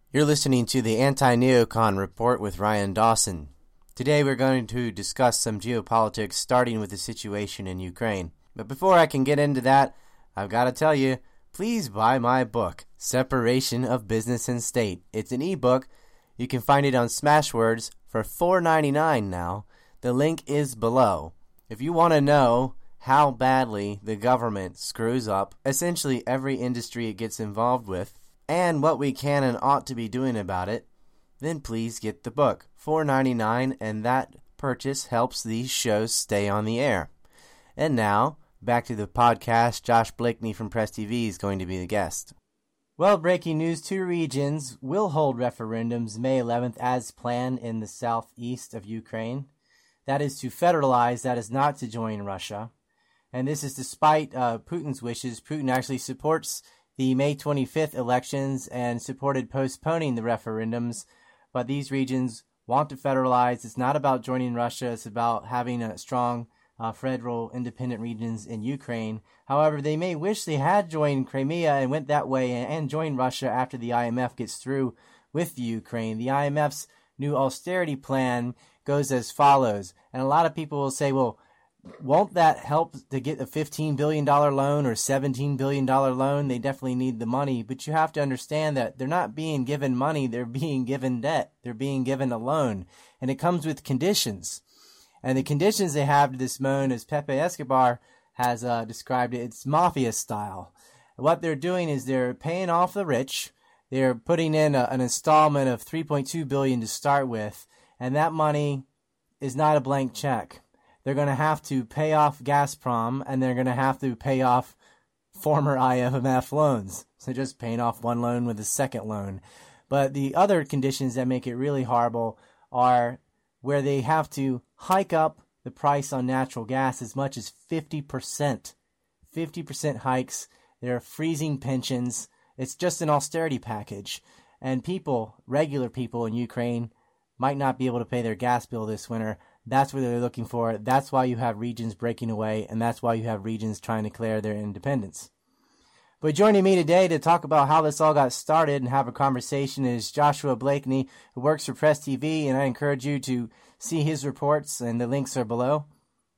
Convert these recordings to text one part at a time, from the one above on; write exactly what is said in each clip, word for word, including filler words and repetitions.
You're listening to the Anti-Neocon Report with Ryan Dawson. Today we're going to discuss some geopolitics, starting with the situation in Ukraine. But before I can get into that, I've got to tell you, please buy my book, Separation of Business and State. It's an ebook. You can find it on Smashwords for four dollars and ninety-nine cents now. The link is below. If you want to know how badly the government screws up essentially every industry it gets involved with, and what we can and ought to be doing about it, then please get the book. four dollars and ninety-nine cents, and that purchase helps these shows stay on the air. And now, back to the podcast. Josh Blakeney from Press T V is going to be the guest. Well, breaking news, two regions will hold referendums May eleventh as planned in the southeast of Ukraine. That is to federalize, that is not to join Russia. And this is despite uh, Putin's wishes. Putin actually supports the May twenty-fifth elections and supported postponing the referendums, but these regions want to federalize. It's not about joining Russia. It's about having a strong uh, federal independent regions in Ukraine. However, they may wish they had joined Crimea and went that way and, and joined Russia after the I M F gets through with Ukraine. The I M F's new austerity plan goes as follows, and a lot of people will say, well, won't that help to get a fifteen billion dollars loan or seventeen billion dollars loan? They definitely need the money, but you have to understand that they're not being given money, they're being given debt. They're being given a loan, and it comes with conditions. And the conditions they have to this loan, as Pepe Escobar has uh, described it, it's mafia style. What they're doing is they're paying off the rich. They're putting in a, an installment of three point two billion dollars to start with, and that money is not a blank check. They're going to have to pay off Gazprom, and they're going to have to pay off former I M F loans. So just paying off one loan with a second loan. But the other conditions that make it really horrible are where they have to hike up the price on natural gas as much as fifty percent. fifty percent hikes. They're freezing pensions. It's just an austerity package. And people, regular people in Ukraine, might not be able to pay their gas bill this winter. That's what they're looking for. That's why you have regions breaking away, and that's why you have regions trying to declare their independence. But joining me today to talk about how this all got started and have a conversation is Joshua Blakeney, who works for Press T V, and I encourage you to see his reports, and the links are below.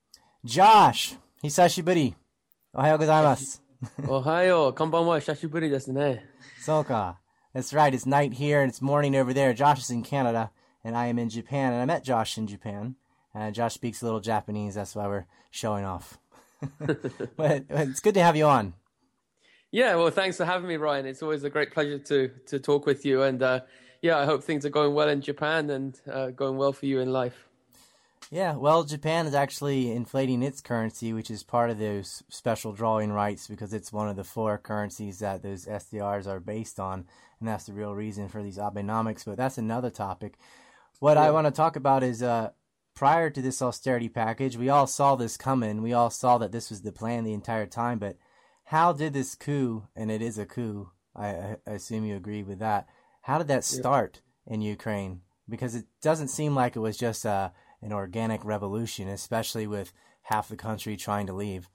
Josh, hisashiburi. Ohayou gozaimasu. Ohayou, konbanwa, hishashiburi desu ne. So ka. That's right, it's night here and it's morning over there. Josh is in Canada, and I am in Japan, and I met Josh in Japan. Uh, Josh speaks a little Japanese, that's why we're showing off. but, but it's good to have you on. Yeah, well, thanks for having me, Ryan. It's always a great pleasure to to talk with you. And uh, yeah, I hope things are going well in Japan and uh, going well for you in life. Yeah, well, Japan is actually inflating its currency, which is part of those special drawing rights because it's one of the four currencies that those S D Rs are based on. And that's the real reason for these Abenomics. But that's another topic. What yeah. I want to talk about is uh, prior to this austerity package, we all saw this coming. We all saw that this was the plan the entire time. But how did this coup, and it is a coup, I, I assume you agree with that, how did that start yeah. in Ukraine? Because it doesn't seem like it was just uh, an organic revolution, especially with half the country trying to leave.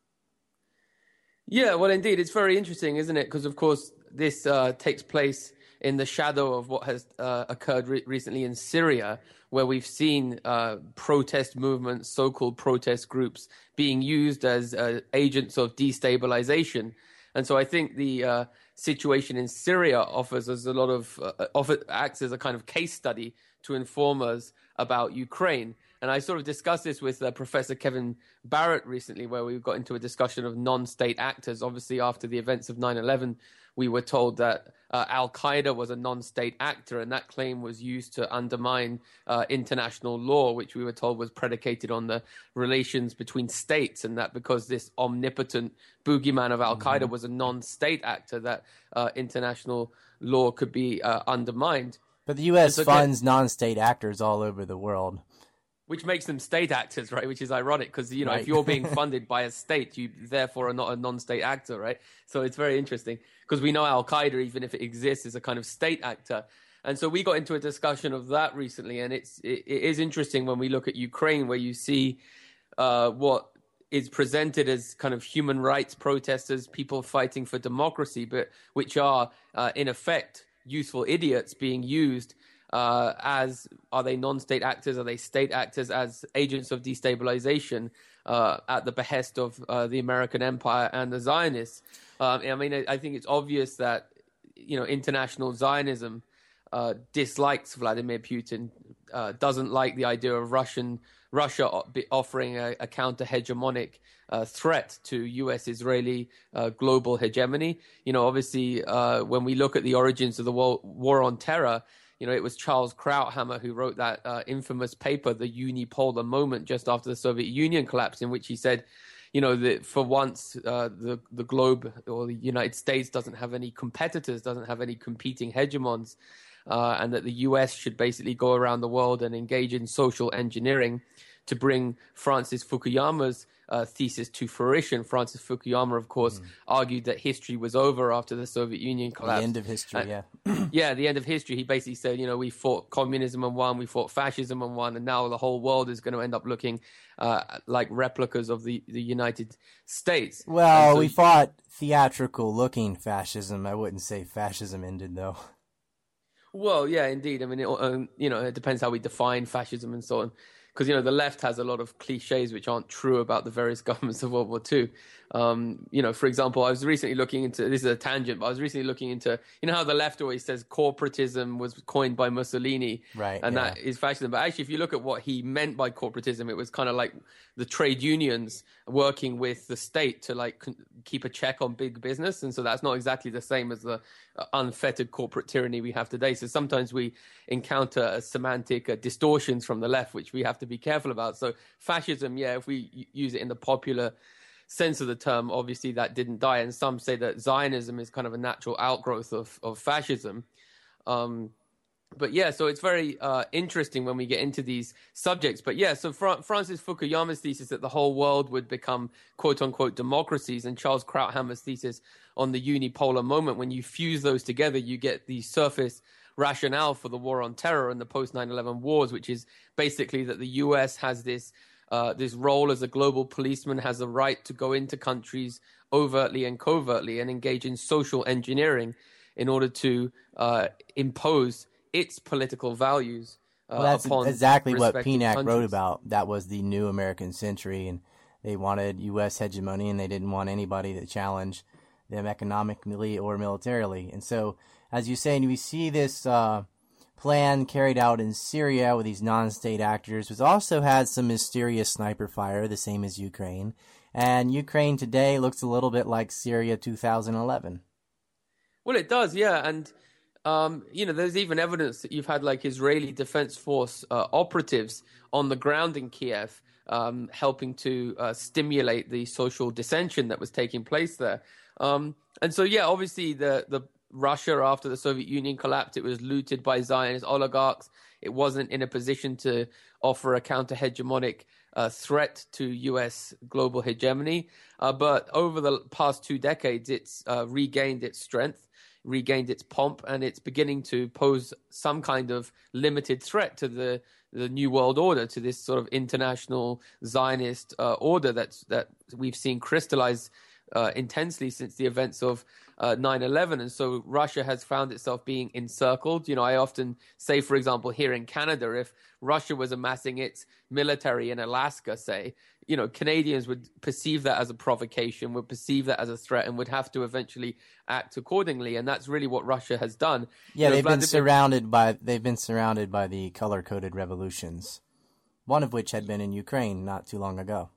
Yeah, well, indeed. It's very interesting, isn't it? Because, of course, this uh, takes place in the shadow of what has uh, occurred re- recently in Syria, where we've seen uh, protest movements, so-called protest groups, being used as uh, agents of destabilization. And so I think the uh, situation in Syria offers us a lot of, uh, offer, acts as a kind of case study to inform us about Ukraine. And I sort of discussed this with uh, Professor Kevin Barrett recently, where we got into a discussion of non-state actors. Obviously, after the events of nine eleven, we were told that uh, Al-Qaeda was a non-state actor, and that claim was used to undermine uh, international law, which we were told was predicated on the relations between states, and that because this omnipotent boogeyman of Al-Qaeda mm-hmm. was a non-state actor, that uh, international law could be uh, undermined. But the U S so funds non-state actors all over the world. Which makes them state actors, right? Which is ironic because, you know, right. if you're being funded by a state, you therefore are not a non-state actor, right? So it's very interesting because we know Al-Qaeda, even if it exists, is a kind of state actor. And so we got into a discussion of that recently. And it's, it, it is interesting when we look at Ukraine, where you see uh, what is presented as kind of human rights protesters, people fighting for democracy, but which are uh, in effect useful idiots being used uh, as, are they non-state actors? Are they state actors as agents of destabilization uh, at the behest of uh, the American empire and the Zionists? Um, I mean, I think it's obvious that, you know, international Zionism uh, dislikes Vladimir Putin, uh, doesn't like the idea of Russian Russia offering a, a counter-hegemonic uh, threat to U S-Israeli uh, global hegemony. You know, obviously, uh, when we look at the origins of the war, war on terror, you know, it was Charles Krauthammer who wrote that uh, infamous paper, The Unipolar Moment, just after the Soviet Union collapsed, in which he said, you know, that for once uh, the the globe or the United States doesn't have any competitors, doesn't have any competing hegemons, uh, and that the U S should basically go around the world and engage in social engineering to bring Francis Fukuyama's uh, thesis to fruition. Francis Fukuyama, of course, mm. argued that history was over after the Soviet Union collapsed. The end of history, and, yeah. yeah, the end of history. He basically said, you know, we fought communism and won, we fought fascism and won, and now the whole world is going to end up looking uh, like replicas of the, the United States. Well, so, we fought theatrical-looking fascism. I wouldn't say fascism ended, though. Well, yeah, indeed. I mean, it, um, you know, it depends how we define fascism and so on. Because, you know, the left has a lot of cliches which aren't true about the various governments of World War Two. Um, you know, for example, I was recently looking into, this is a tangent, but I was recently looking into, you know how the left always says corporatism was coined by Mussolini, right? And yeah. that is fascism. But actually, if you look at what he meant by corporatism, it was kind of like the trade unions working with the state to like keep a check on big business. And so that's not exactly the same as the unfettered corporate tyranny we have today. So sometimes we encounter a semantic uh, distortions from the left, which we have to be careful about. So fascism, yeah, if we use it in the popular sense of the term, obviously that didn't die. And some say that Zionism is kind of a natural outgrowth of, of fascism. Um, but yeah, so it's very uh, interesting when we get into these subjects. But yeah, so Fra- Francis Fukuyama's thesis that the whole world would become quote unquote democracies, and Charles Krauthammer's thesis on the unipolar moment, when you fuse those together, you get the surface rationale for the war on terror and the post nine eleven wars, which is basically that the U S has this uh, this role as a global policeman, has a right to go into countries overtly and covertly and engage in social engineering in order to uh, impose its political values. Uh, well, that's upon exactly what Pienack countries. wrote about. That was the new American century, and they wanted U S hegemony, and they didn't want anybody to challenge them economically or militarily. And so, as you say, we see this uh, plan carried out in Syria with these non-state actors, which also had some mysterious sniper fire, the same as Ukraine. And Ukraine today looks a little bit like Syria two thousand eleven. Well, it does, yeah. And, um, you know, there's even evidence that you've had like Israeli Defense Force uh, operatives on the ground in Kiev um, helping to uh, stimulate the social dissension that was taking place there. Um, and so, yeah, obviously the, the Russia, after the Soviet Union collapsed, it was looted by Zionist oligarchs. It wasn't in a position to offer a counter-hegemonic uh, threat to U S global hegemony. Uh, but over the past two decades, it's uh, regained its strength, regained its pomp, and it's beginning to pose some kind of limited threat to the, the New World Order, to this sort of international Zionist uh, order that's, that we've seen crystallize Uh, intensely since the events of uh, nine eleven. And so Russia has found itself being encircled. You know, I often say, for example, here in Canada, if Russia was amassing its military in Alaska, say, you know, Canadians would perceive that as a provocation, would perceive that as a threat, and would have to eventually act accordingly. And that's really what Russia has done. Yeah, you know, they've Vladimir- been surrounded by they've been surrounded by the color-coded revolutions, one of which had been in Ukraine not too long ago.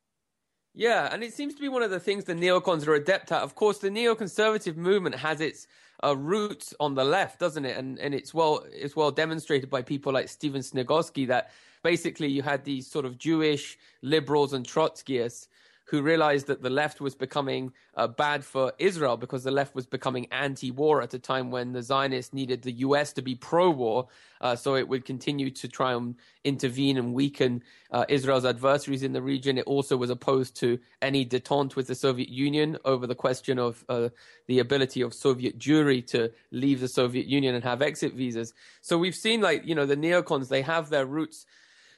Yeah, and it seems to be one of the things the neocons are adept at. Of course, the neoconservative movement has its uh, roots on the left, doesn't it? And and it's well it's well demonstrated by people like Stephen Snigoski that basically you had these sort of Jewish liberals and Trotskyists who realized that the left was becoming uh, bad for Israel because the left was becoming anti-war at a time when the Zionists needed the U S to be pro-war, uh, so it would continue to try and intervene and weaken uh, Israel's adversaries in the region. It also was opposed to any détente with the Soviet Union over the question of uh, the ability of Soviet Jewry to leave the Soviet Union and have exit visas. So we've seen, like, you know, the neocons, they have their roots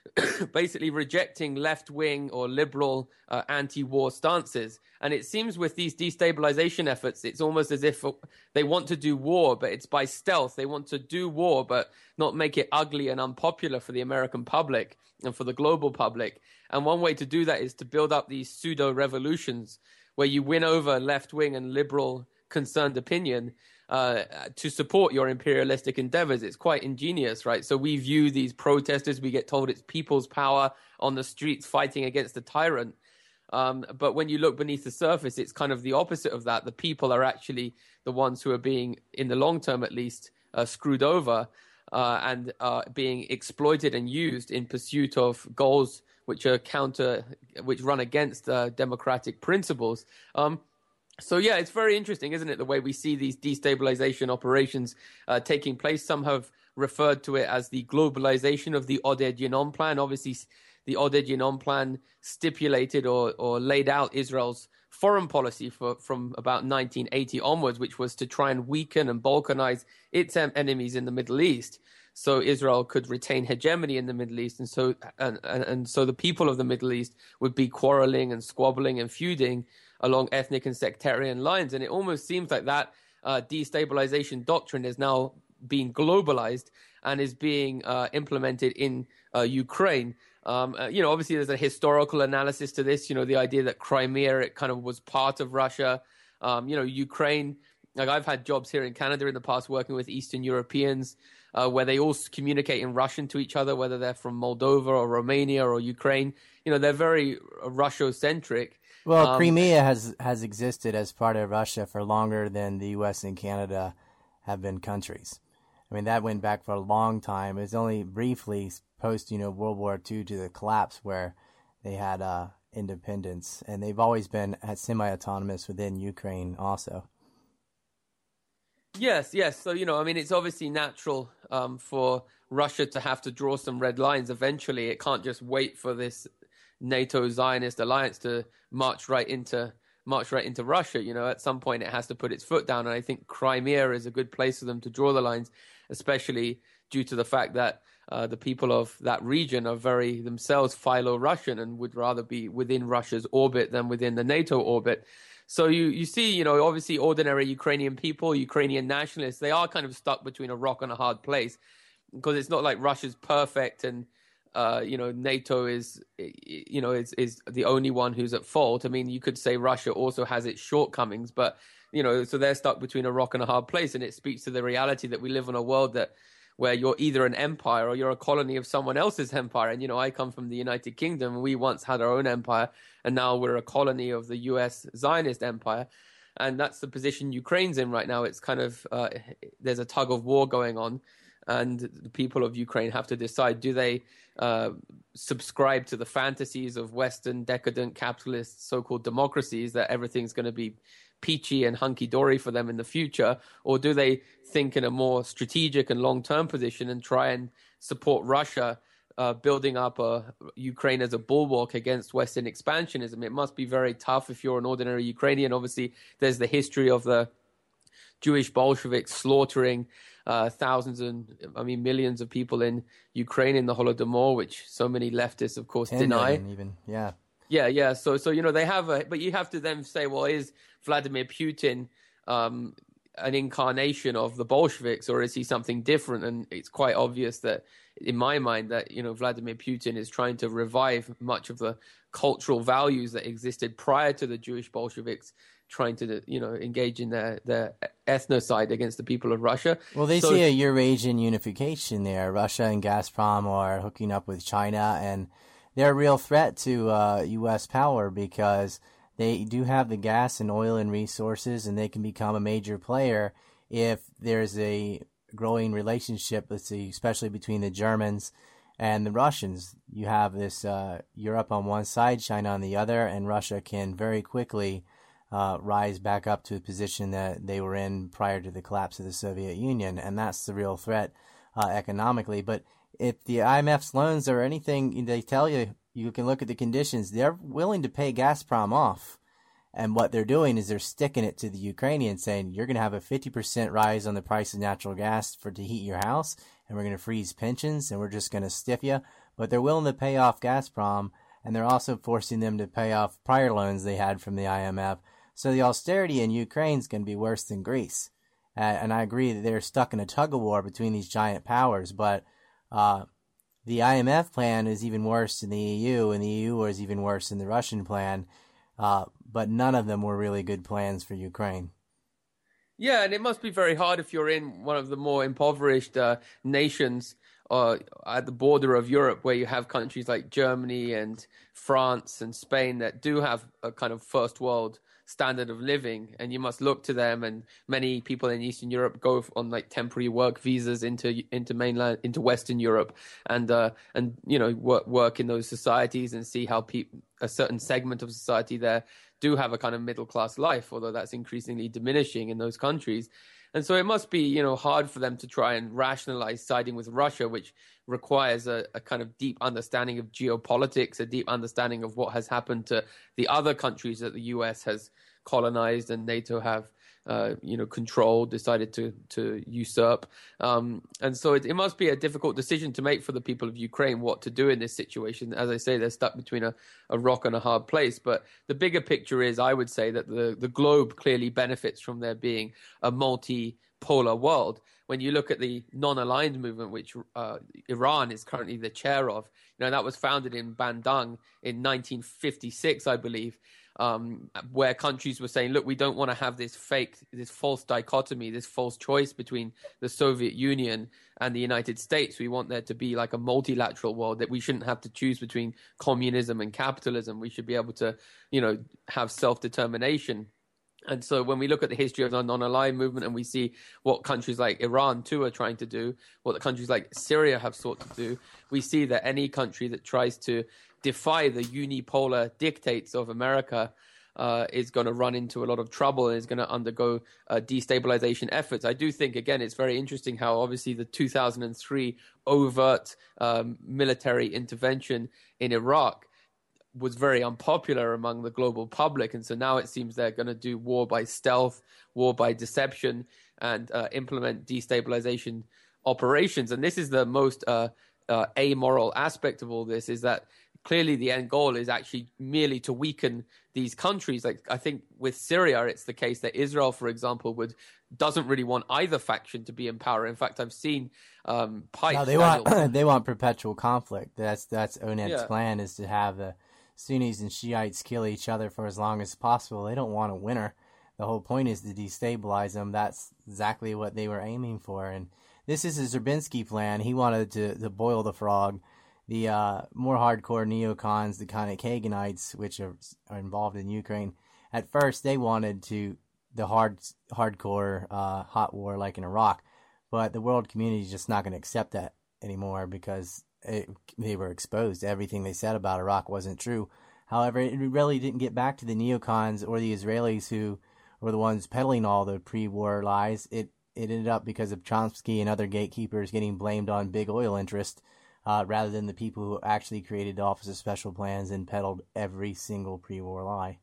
basically rejecting left-wing or liberal uh, anti-war stances. And it seems with these destabilization efforts, it's almost as if they want to do war, but it's by stealth. They want to do war, but not make it ugly and unpopular for the American public and for the global public. And one way to do that is to build up these pseudo-revolutions where you win over left-wing and liberal concerned opinion uh, to support your imperialistic endeavors. It's quite ingenious, right? So we view these protesters, we get told it's people's power on the streets fighting against the tyrant. Um, but when you look beneath the surface, it's kind of the opposite of that. The people are actually the ones who are being, in the long term at least, uh, screwed over uh, and uh, being exploited and used in pursuit of goals which are counter, which run against uh, democratic principles. Um, So, yeah, it's very interesting, isn't it, the way we see these destabilization operations uh, taking place. Some have referred to it as the globalization of the Oded-Yinon plan. Obviously, the Oded-Yinon plan stipulated or, or laid out Israel's foreign policy for, from about nineteen eighty onwards, which was to try and weaken and balkanize its enemies in the Middle East, so Israel could retain hegemony in the Middle East. And so, and, and, and so the people of the Middle East would be quarreling and squabbling and feuding along ethnic and sectarian lines. And it almost seems like that uh, destabilization doctrine is now being globalized and is being uh, implemented in uh, Ukraine. Um, uh, you know, obviously there's a historical analysis to this, you know, the idea that Crimea, it kind of was part of Russia. Um, you know, Ukraine, like I've had jobs here in Canada in the past working with Eastern Europeans uh, where they all communicate in Russian to each other, whether they're from Moldova or Romania or Ukraine. You know, they're very Russocentric. Well, um, Crimea has, has existed as part of Russia for longer than the U S and Canada have been countries. I mean, that went back for a long time. It was only briefly post, you know, World War Two to the collapse where they had uh, independence. And they've always been semi-autonomous within Ukraine also. Yes, yes. So, you know, I mean, it's obviously natural um, for Russia to have to draw some red lines eventually. It can't just wait for this NATO Zionist alliance to march right into march right into Russia. You know, at some point it has to put its foot down. And I think Crimea is a good place for them to draw the lines, especially due to the fact that uh, the people of that region are very themselves philo-Russian and would rather be within Russia's orbit than within the NATO orbit. So you, you see, you know, obviously ordinary Ukrainian people, Ukrainian nationalists, they are kind of stuck between a rock and a hard place because it's not like Russia's perfect and Uh, you know, NATO is, you know, is is the only one who's at fault. I mean, you could say Russia also has its shortcomings, but, you know, so they're stuck between a rock and a hard place. And it speaks to the reality that we live in a world that where you're either an empire or you're a colony of someone else's empire. And, you know, I come from the United Kingdom and we once had our own empire and now we're a colony of the U S Zionist empire. And that's the position Ukraine's in right now. It's kind of, uh, there's a tug of war going on. And the people of Ukraine have to decide, do they uh, subscribe to the fantasies of Western decadent capitalist so-called democracies that everything's going to be peachy and hunky-dory for them in the future? Or do they think in a more strategic and long-term position and try and support Russia uh, building up a, Ukraine as a bulwark against Western expansionism? It must be very tough if you're an ordinary Ukrainian. Obviously, there's the history of the Jewish Bolsheviks slaughtering uh, thousands and, I mean, millions of people in Ukraine in the Holodomor, which so many leftists, of course, deny. Even, yeah. Yeah, yeah. So, so you know, they have a, but you have to then say, well, is Vladimir Putin um, an incarnation of the Bolsheviks, or is he something different? And it's quite obvious that, in my mind, that, you know, Vladimir Putin is trying to revive much of the cultural values that existed prior to the Jewish Bolsheviks trying to, you know, engage in their, their ethnocide against the people of Russia. Well, they so, see a Eurasian unification there. Russia and Gazprom are hooking up with China, and they're a real threat to uh, U S power because they do have the gas and oil and resources, and they can become a major player if there's a growing relationship, let's see, especially between the Germans and the Russians. You have this uh, Europe on one side, China on the other, and Russia can very quickly Uh, rise back up to the position that they were in prior to the collapse of the Soviet Union, and that's the real threat uh, economically. But if the I M F's loans or anything, they tell you, you can look at the conditions, they're willing to pay Gazprom off. And what they're doing is they're sticking it to the Ukrainians, saying you're going to have a fifty percent rise on the price of natural gas for to heat your house, and we're going to freeze pensions, and we're just going to stiff you. but they're willing to pay off Gazprom, and they're also forcing them to pay off prior loans they had from the I M F. So the austerity in Ukraine is going to be worse than Greece. Uh, and I agree that they're stuck in a tug-of-war between these giant powers, but uh, the I M F plan is even worse than the E U, and the E U was even worse than the Russian plan, uh, but none of them were really good plans for Ukraine. Yeah, and it must be very hard if you're in one of the more impoverished uh, nations uh, at the border of Europe, where you have countries like Germany and France and Spain that do have a kind of first world standard of living, and you must look to them. And many people in Eastern Europe go on like temporary work visas into into mainland into Western Europe, and uh, and you know work work in those societies and see how people a certain segment of society there do have a kind of middle class life, although that's increasingly diminishing in those countries. And so it must be, you know, hard for them to try and rationalize siding with Russia, which requires a, a kind of deep understanding of geopolitics, a deep understanding of what has happened to the other countries that the U S has colonized and NATO have, uh, you know, controlled, decided to to usurp. Um, and so it, it must be a difficult decision to make for the people of Ukraine what to do in this situation. As I say, they're stuck between a, a rock and a hard place. But the bigger picture is, I would say, that the, the globe clearly benefits from there being a multipolar world. When you look at the non-aligned movement, which uh, Iran is currently the chair of, you know, that was founded in Bandung in nineteen fifty-six, I believe. Um, where countries were saying, look, we don't want to have this fake, this false dichotomy, this false choice between the Soviet Union and the United States. We want there to be like a multilateral world, that we shouldn't have to choose between communism and capitalism. We should be able to, you know, have self-determination. And so when we look at the history of the non-aligned movement and we see what countries like Iran too are trying to do, what the countries like Syria have sought to do, we see that any country that tries to defy the unipolar dictates of America uh, is going to run into a lot of trouble and is going to undergo uh, destabilization efforts. I do think, again, it's very interesting how obviously the two thousand three overt um, military intervention in Iraq was very unpopular among the global public. And so now it seems they're going to do war by stealth, war by deception, and uh, implement destabilization operations. And this is the most uh, uh, amoral aspect of all this, is that clearly the end goal is actually merely to weaken these countries. Like I think with Syria, it's the case that Israel, for example, would doesn't really want either faction to be in power. In fact, I've seen um, pipes. No, they want they want perpetual conflict. That's that's ONED's Yeah. plan, is to have the Sunnis and Shiites kill each other for as long as possible. They don't want a winner. The whole point is to destabilize them. That's exactly what they were aiming for. And this is a Zerbinski plan. He wanted to, to boil the frog. The uh, more hardcore neocons, the kind of Kaganites, which are, are involved in Ukraine, at first they wanted to the hard hardcore uh, hot war like in Iraq, but the world community is just not going to accept that anymore, because it, they were exposed. Everything they said about Iraq wasn't true. However, it really didn't get back to the neocons or the Israelis who were the ones peddling all the pre-war lies. It it ended up because of Chomsky and other gatekeepers getting blamed on big oil interests, uh, rather than the people who actually created the Office of Special Plans and peddled every single pre-war lie.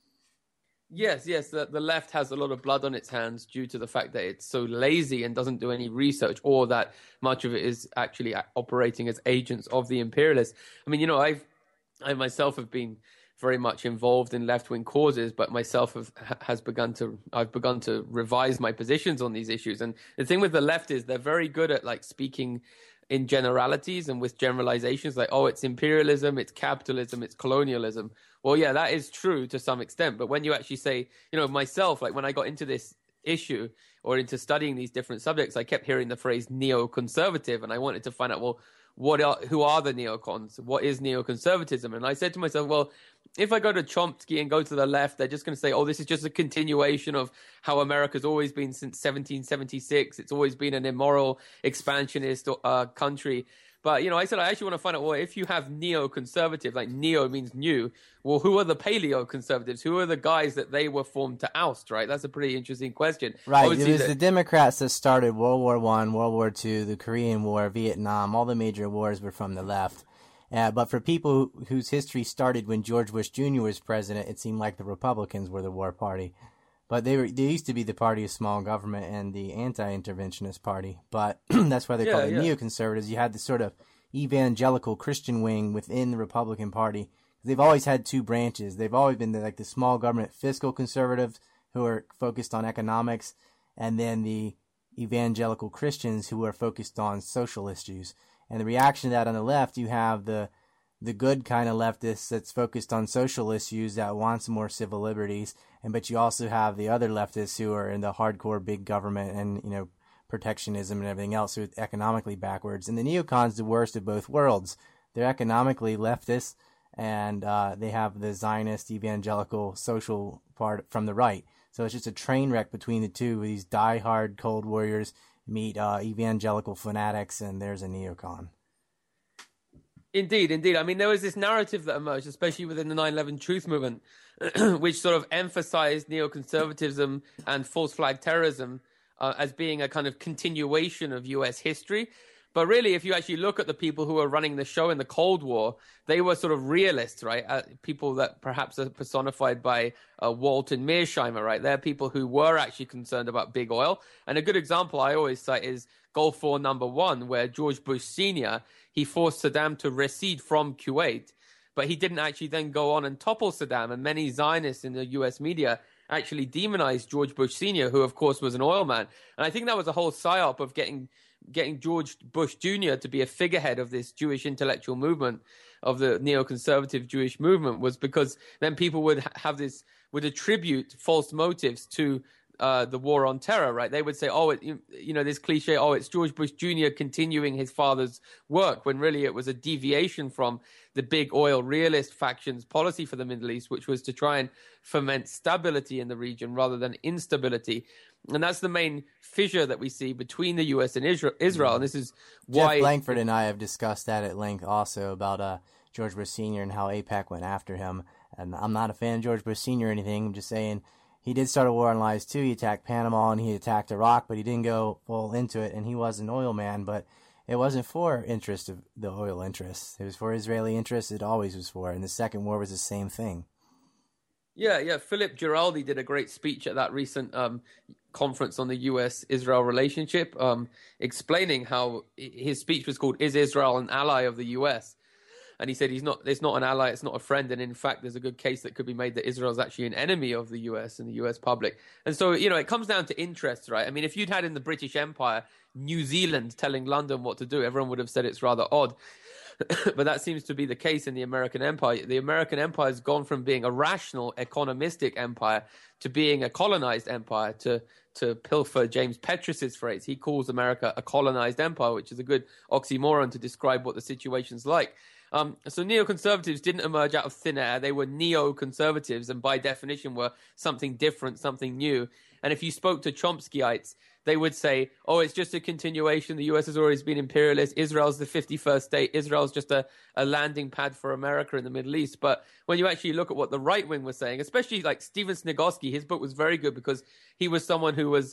Yes, yes, the, the left has a lot of blood on its hands due to the fact that it's so lazy and doesn't do any research, or that much of it is actually operating as agents of the imperialists. I mean, you know, I've I myself have been very much involved in left-wing causes, but myself have, has begun to I've begun to revise my positions on these issues. And the thing with the left is they're very good at like speaking in generalities and with generalizations, like, oh, it's imperialism, it's capitalism, it's colonialism. Well, yeah, that is true to some extent. But when you actually say, you know, myself, like when I got into this issue or into studying these different subjects, I kept hearing the phrase neoconservative, and I wanted to find out, well, what are, who are the neocons? What is neoconservatism? And I said to myself, well, if I go to Chomsky and go to the left, they're just going to say, oh, this is just a continuation of how America's always been since seventeen seventy-six. It's always been an immoral, expansionist uh, country. But, you know, I said, I actually want to find out, well, if you have neoconservative, like neo means new, well, who are the paleo-conservatives? Who are the guys that they were formed to oust, right? That's a pretty interesting question. Right. Obviously, it was the, the Democrats that started World War One, World War Two, the Korean War, Vietnam. All the major wars were from the left. Uh, but for people who, whose history started when George Bush Junior was president, it seemed like the Republicans were the war party. But they were they used to be the party of small government and the anti-interventionist party. But that's why they're Yeah, called the yeah. neoconservatives. You had this sort of evangelical Christian wing within the Republican Party. They've always had two branches. They've always been the, like the small government fiscal conservatives who are focused on economics, and then the evangelical Christians who are focused on social issues. And the reaction to that on the left, you have the the good kind of leftists that's focused on social issues that wants more civil liberties, and but you also have the other leftists who are in the hardcore big government and, you know, protectionism and everything else, who are economically backwards. And the neocons, the worst of both worlds. They're economically leftist, and uh, they have the Zionist evangelical social part from the right. So it's just a train wreck between the two. These diehard Cold Warriors meet uh, evangelical fanatics, and there's a neocon. Indeed, indeed. I mean, there was this narrative that emerged, especially within the nine eleven Truth movement, which sort of emphasized neoconservatism and false flag terrorism uh, as being a kind of continuation of U S history. But really, if you actually look at the people who were running the show in the Cold War, they were sort of realists, right? Uh, people that perhaps are personified by uh, Walton Mearsheimer, right? They're people who were actually concerned about big oil. And a good example I always cite is Gulf War number one, where George Bush Senior, he forced Saddam to recede from Kuwait, but he didn't actually then go on and topple Saddam. And many Zionists in the U S media actually demonized George Bush Senior, who of course was an oil man. And I think that was a whole psyop of getting getting George Bush Junior to be a figurehead of this Jewish intellectual movement, of the neoconservative Jewish movement, was because then people would have this, would attribute false motives to uh, the war on terror, right? They would say, oh, it, you, you know, this cliche, oh, it's George Bush Junior continuing his father's work, when really it was a deviation from the big oil realist faction's policy for the Middle East, which was to try and foment stability in the region rather than instability. And that's the main fissure that we see between the U S and Israel. And this is why Jeff Langford and I have discussed that at length also, about uh, George Bush Senior and how AIPAC went after him. And I'm not a fan of George Bush Senior or anything. I'm just saying he did start a war on lies too. He attacked Panama and he attacked Iraq, but he didn't go full into it. And he was an oil man, but it wasn't for interest of the oil interests. It was for Israeli interests. It always was for. And the second war was the same thing. Yeah, yeah. Philip Giraldi did a great speech at that recent um, conference on the U S Israel relationship, um, explaining how his speech was called "Is Israel an Ally of the U S?" And he said he's not. It's not an ally. It's not a friend. And in fact, there's a good case that could be made that Israel is actually an enemy of the U S and the U S public. And so, you know, it comes down to interests, right? I mean, if you'd had in the British Empire New Zealand telling London what to do, everyone would have said it's rather odd. But that seems to be the case in the American empire. The American empire has gone from being a rational, economistic empire to being a colonized empire. To to pilfer James Petrus's phrase, he calls America a colonized empire, which is a good oxymoron to describe what the situation's like. Um, so neoconservatives didn't emerge out of thin air. They were neoconservatives, and by definition were something different, something new. And if you spoke to Chomskyites, they would say, oh, it's just a continuation. The U S has always been imperialist. Israel's the fifty-first state. Israel's just a, a landing pad for America in the Middle East. But when you actually look at what the right wing was saying, especially like Stephen Snigoski, his book was very good because he was someone who was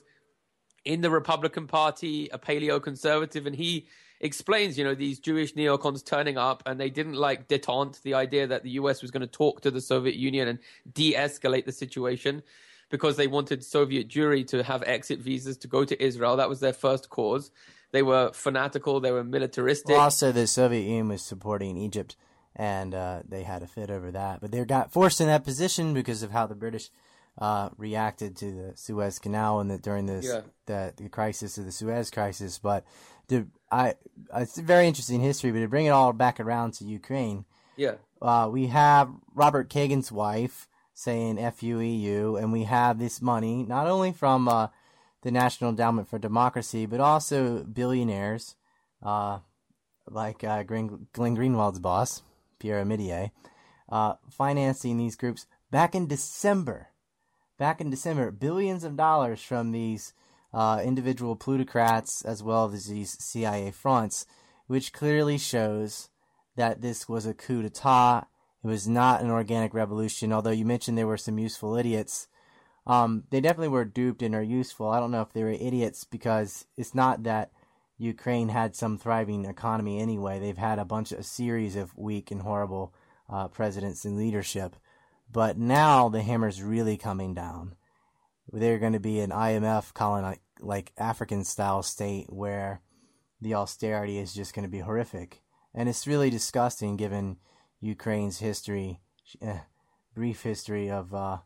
in the Republican Party, a paleo-conservative, and he explains, you know, these Jewish neocons turning up, and they didn't like détente, the idea that the U S was going to talk to the Soviet Union and de-escalate the situation, because they wanted Soviet Jewry to have exit visas to go to Israel. That was their first cause. They were fanatical. They were militaristic. Well, also, the Soviet Union was supporting Egypt, and uh, they had a fit over that. But they got forced in that position because of how the British uh, reacted to the Suez Canal and the, during this Yeah. the, the crisis of the Suez crisis. But to, I, it's a very interesting history. But to bring it all back around to Ukraine, Yeah. uh, we have Robert Kagan's wife saying F U E U, and we have this money not only from uh, the National Endowment for Democracy, but also billionaires uh, like uh, Glenn, Glenn Greenwald's boss, Pierre Omidyar, uh, financing these groups back in December. Back in December, billions of dollars from these uh, individual plutocrats as well as these C I A fronts, which clearly shows that this was a coup d'etat. It was not an organic revolution, although you mentioned there were some useful idiots. Um, they definitely were duped and are useful. I don't know if they were idiots because it's not that Ukraine had some thriving economy anyway. They've had a bunch of a series of weak and horrible uh, presidents and leadership. But now the hammer's really coming down. They're going to be an I M F coloni- like African-style state where the austerity is just going to be horrific. And it's really disgusting given Ukraine's history, uh, brief history of uh,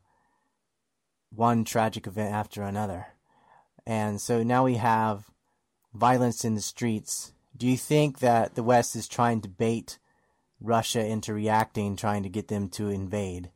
one tragic event after another. And so now we have violence in the streets. Do you think that the West is trying to bait Russia into reacting, trying to get them to invade?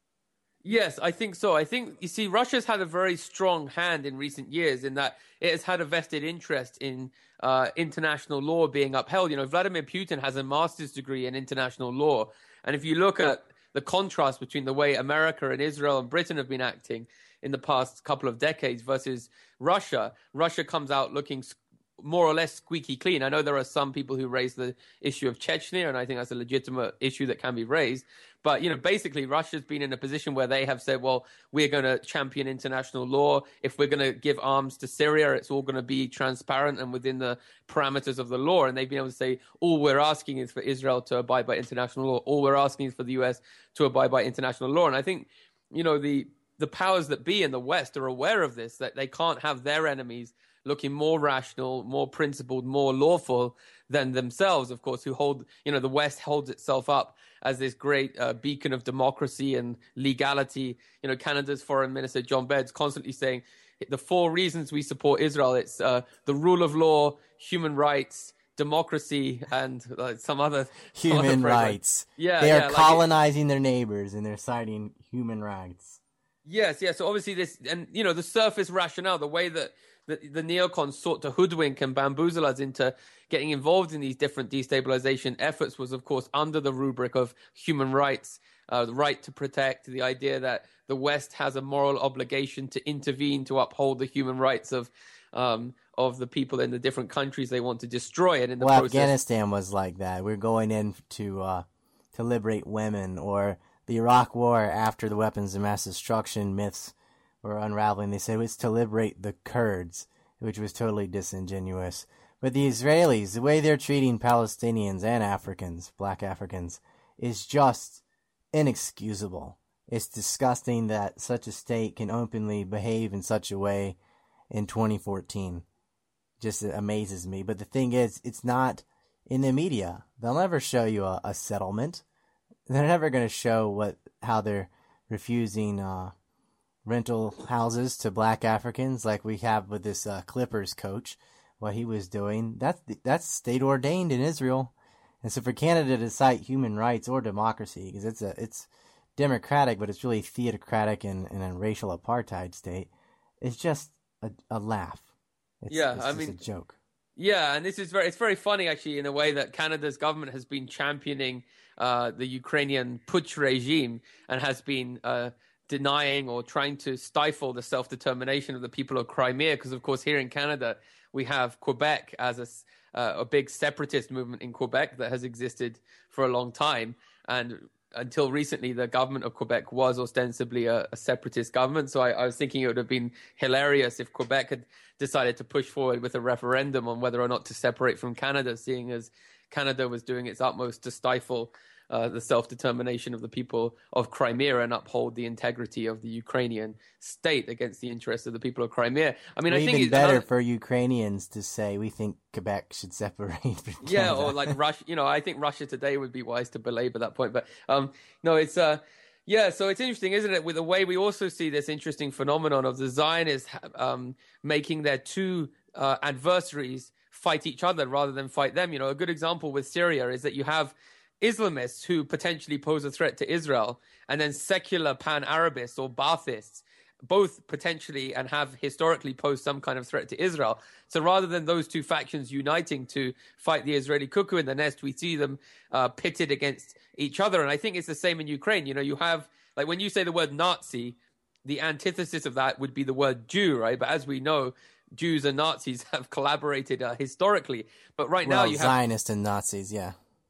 Yes, I think so. I think, you see, Russia's had a very strong hand in recent years in that it has had a vested interest in uh, international law being upheld. You know, Vladimir Putin has a master's degree in international law. And if you look at the contrast between the way America and Israel and Britain have been acting in the past couple of decades versus Russia, Russia comes out looking more or less squeaky clean. I know there are some people who raise the issue of Chechnya, and I think that's a legitimate issue that can be raised. But, you know, basically Russia's been in a position where they have said, well, we're going to champion international law. If we're going to give arms to Syria, it's all going to be transparent and within the parameters of the law. And they've been able to say, all we're asking is for Israel to abide by international law. All we're asking is for the U S to abide by international law. And I think, you know, the the powers that be in the West are aware of this, that they can't have their enemies looking more rational, more principled, more lawful than themselves, of course, who hold, you know, the West holds itself up as this great uh, beacon of democracy and legality. You know, Canada's Foreign Minister, John Baird's constantly saying the four reasons we support Israel, it's uh, the rule of law, human rights, democracy, and uh, some other human some other rights. Yeah, they are yeah, colonizing like their neighbors and they're citing human rights. Yes, yes. So obviously this, and you know, the surface rationale, the way that the, the neocons sought to hoodwink and bamboozle us into getting involved in these different destabilization efforts was, of course, under the rubric of human rights, uh, the right to protect, the idea that the West has a moral obligation to intervene to uphold the human rights of um, of the people in the different countries they want to destroy. And in the well, process, Afghanistan was like that. We're going in to uh, to liberate women, or the Iraq War after the weapons of mass destruction myths were unraveling. They said it's to liberate the Kurds, which was totally disingenuous. But the Israelis, the way they're treating Palestinians and Africans, black Africans, is just inexcusable. It's disgusting that such a state can openly behave in such a way in twenty fourteen. Just amazes me. But the thing is, it's not in the media. They'll never show you a, a settlement. They're never going to show what how they're refusing uh, rental houses to black Africans, like we have with this uh, Clippers coach, what he was doing. That's that's state ordained in Israel, and so for Canada to cite human rights or democracy, because it's a it's democratic, but it's really theocratic and, and a racial apartheid state, it's just a, a laugh. It's, yeah, it's I just mean, a joke. Yeah, and this is very it's very funny actually in a way that Canada's government has been championing uh, the Ukrainian putsch regime and has been uh, denying or trying to stifle the self-determination of the people of Crimea, because of course here in Canada we have Quebec as a, uh, a big separatist movement in Quebec that has existed for a long time, and until recently the government of Quebec was ostensibly a, a separatist government. So I, I was thinking it would have been hilarious if Quebec had decided to push forward with a referendum on whether or not to separate from Canada, seeing as Canada was doing its utmost to stifle uh, the self-determination of the people of Crimea and uphold the integrity of the Ukrainian state against the interests of the people of Crimea. I mean, Or I think even it's better another... for Ukrainians to say we think Quebec should separate from Canada. Yeah, or like Russia. You know, I think Russia today would be wise to belabor that point. But um, no, it's uh, yeah. So it's interesting, isn't it? With the way we also see this interesting phenomenon of the Zionists um, making their two uh, adversaries fight each other rather than fight them. You know, a good example with Syria is that you have Islamists who potentially pose a threat to Israel, and then secular pan-Arabists or Baathists, both potentially and have historically posed some kind of threat to Israel. So rather than those two factions uniting to fight the Israeli cuckoo in the nest, we see them uh, pitted against each other. And I think it's the same in Ukraine. You know, you have, like when you say the word Nazi, the antithesis of that would be the word Jew, right? But as we know, Jews and Nazis have collaborated uh, historically. But right well, now you have... Zionists and Nazis, yeah.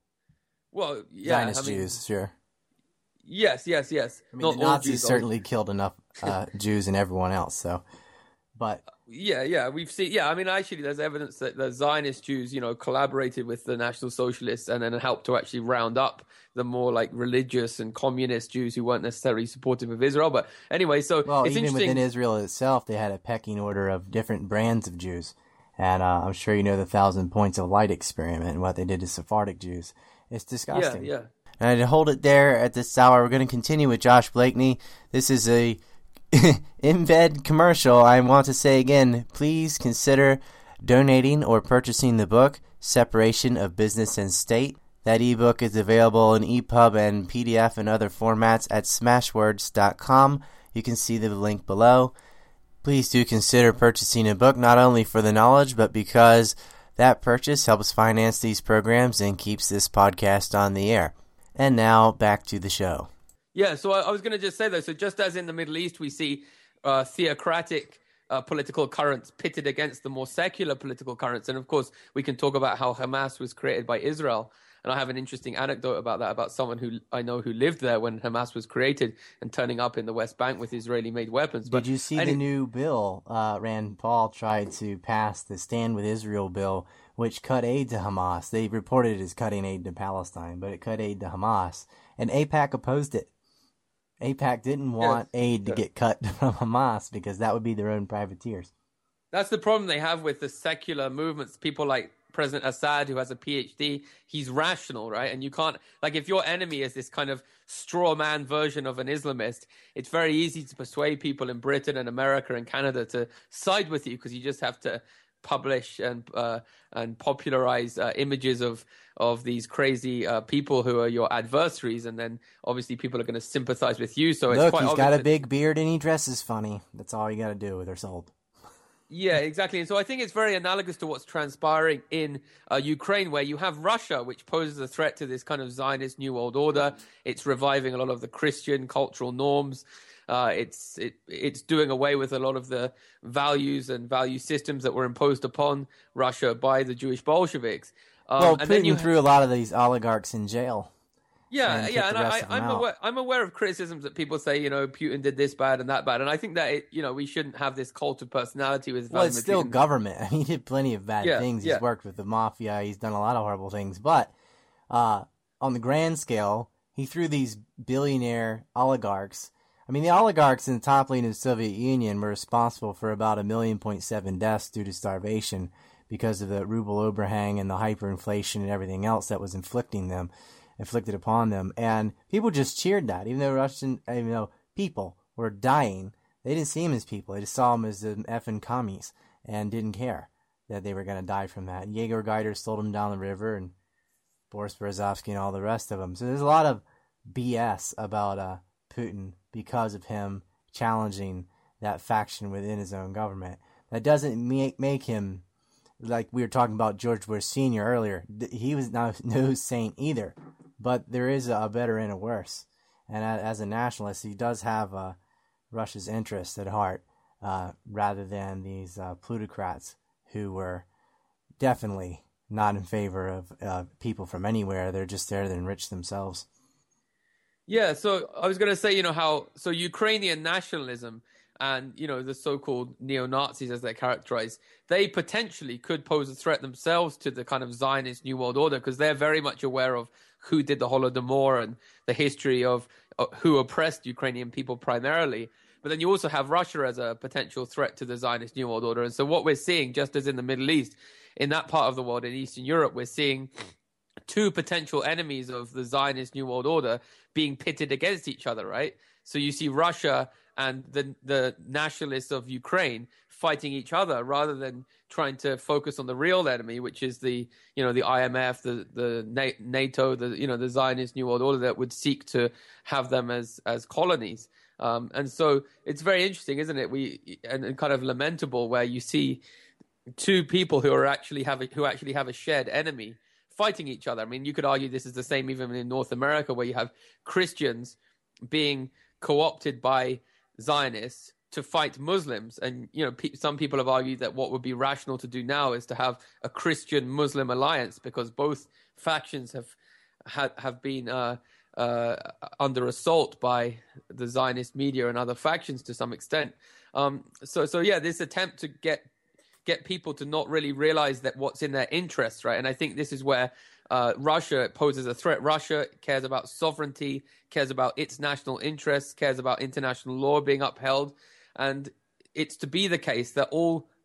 Well, yeah. Zionist I mean, Jews, sure. Yes, yes, yes. I mean, Not the all Nazis Jews, certainly killed enough uh, Jews and everyone else, so... But... Yeah, yeah, we've seen. Yeah, I mean, actually, there's evidence that the Zionist Jews, you know, collaborated with the National Socialists and then helped to actually round up the more like religious and communist Jews who weren't necessarily supportive of Israel. But anyway, so well, it's even interesting. within Israel itself, they had a pecking order of different brands of Jews, And uh, I'm sure you know the thousand points of light experiment and what they did to Sephardic Jews. It's disgusting. Yeah, yeah. And to hold it there at this hour, we're going to continue with Josh Blakeney. This is a in-bed commercial. I want to say again, please consider donating or purchasing the book, Separation of Business and State. That ebook is available in E P U B and P D F and other formats at smashwords dot com. You can see the link below. Please do consider purchasing a book, not only for the knowledge, but because that purchase helps finance these programs and keeps this podcast on the air. And now, back to the show. Yeah, so I, I was going to just say, though, so just as in the Middle East, we see uh, theocratic uh, political currents pitted against the more secular political currents. And, of course, we can talk about how Hamas was created by Israel. And I have an interesting anecdote about that, about someone who I know who lived there when Hamas was created and turning up in the West Bank with Israeli-made weapons. But did you see the new bill uh, Rand Paul tried to pass, the Stand with Israel bill, which cut aid to Hamas? They reported it as cutting aid to Palestine, but it cut aid to Hamas. And AIPAC opposed it. AIPAC didn't want yes. aid to yeah. get cut from Hamas because that would be their own privateers. That's the problem they have with the secular movements. People like President Assad, who has a P H D, he's rational, right? And you can't, like, if your enemy is this kind of straw man version of an Islamist, it's very easy to persuade people in Britain and America and Canada to side with you because you just have to publish and uh, and popularize uh, images of of these crazy uh, people who are your adversaries, and then obviously people are going to sympathize with you. So it's Look, quite he's obvious got a that- big beard and he dresses funny. That's all you got to do. They're sold. Yeah, exactly. And so I think it's very analogous to what's transpiring in uh, Ukraine, where you have Russia, which poses a threat to this kind of Zionist New World Order. It's reviving a lot of the Christian cultural norms. Uh, it's it, it's doing away with a lot of the values and value systems that were imposed upon Russia by the Jewish Bolsheviks. Um, well, and Putin then you threw a lot of these oligarchs in jail. Yeah, and yeah, and I, I'm out. aware. I'm aware of criticisms that people say, you know, Putin did this bad and that bad, and I think that it, you know, we shouldn't have this cult of personality with. Well, Vladimir it's still Putin. government. I mean, he did plenty of bad Yeah, things. He's yeah. worked with the mafia. He's done a lot of horrible things. But uh, on the grand scale, he threw these billionaire oligarchs. I mean, the oligarchs in the top league of the Soviet Union were responsible for about a million point seven deaths due to starvation because of the ruble overhang and the hyperinflation and everything else that was inflicting them. inflicted upon them, and people just cheered that, even though Russian, even though people were dying, they didn't see them as people, they just saw them as the effing commies, and didn't care that they were going to die from that. And Yegor Geider sold them down the river, and Boris Berezovsky and all the rest of them. So there's a lot of B S about uh, Putin because of him challenging that faction within his own government. That doesn't make, make him, like we were talking about George Bush Senior earlier, he was not, no saint either. But there is a better and a worse. And as a nationalist, he does have uh, Russia's interests at heart, uh, rather than these uh, plutocrats who were definitely not in favor of uh, people from anywhere. They're just there to enrich themselves. Yeah, so I was going to say, you know, how so Ukrainian nationalism and, you know, the so-called neo-Nazis, as they're characterized, they potentially could pose a threat themselves to the kind of Zionist New World Order, because they're very much aware of who did the Holodomor and the history of uh, who oppressed Ukrainian people primarily. But then you also have Russia as a potential threat to the Zionist New World Order. And so what we're seeing, just as in the Middle East, in that part of the world, in Eastern Europe, we're seeing two potential enemies of the Zionist New World Order being pitted against each other, right? So you see Russia and the the nationalists of Ukraine fighting each other rather than trying to focus on the real enemy, which is the, you know, the I M F, the the NATO, the, you know, the Zionist New World Order that would seek to have them as as colonies. Um, and so it's very interesting, isn't it? We and, and kind of lamentable where you see two people who are actually have a, who actually have a shared enemy fighting each other. I mean, you could argue this is the same even in North America, where you have Christians being co-opted by Zionists to fight Muslims. And, you know, pe- some people have argued that what would be rational to do now is to have a Christian-Muslim alliance, because both factions have have, have been uh, uh, under assault by the Zionist media and other factions to some extent. Um, so, so yeah, this attempt to get get people to not really realize that what's in their interests, right? And I think this is where uh, Russia poses a threat. Russia cares about sovereignty, cares about its national interests, cares about international law being upheld. And it's to be the case that all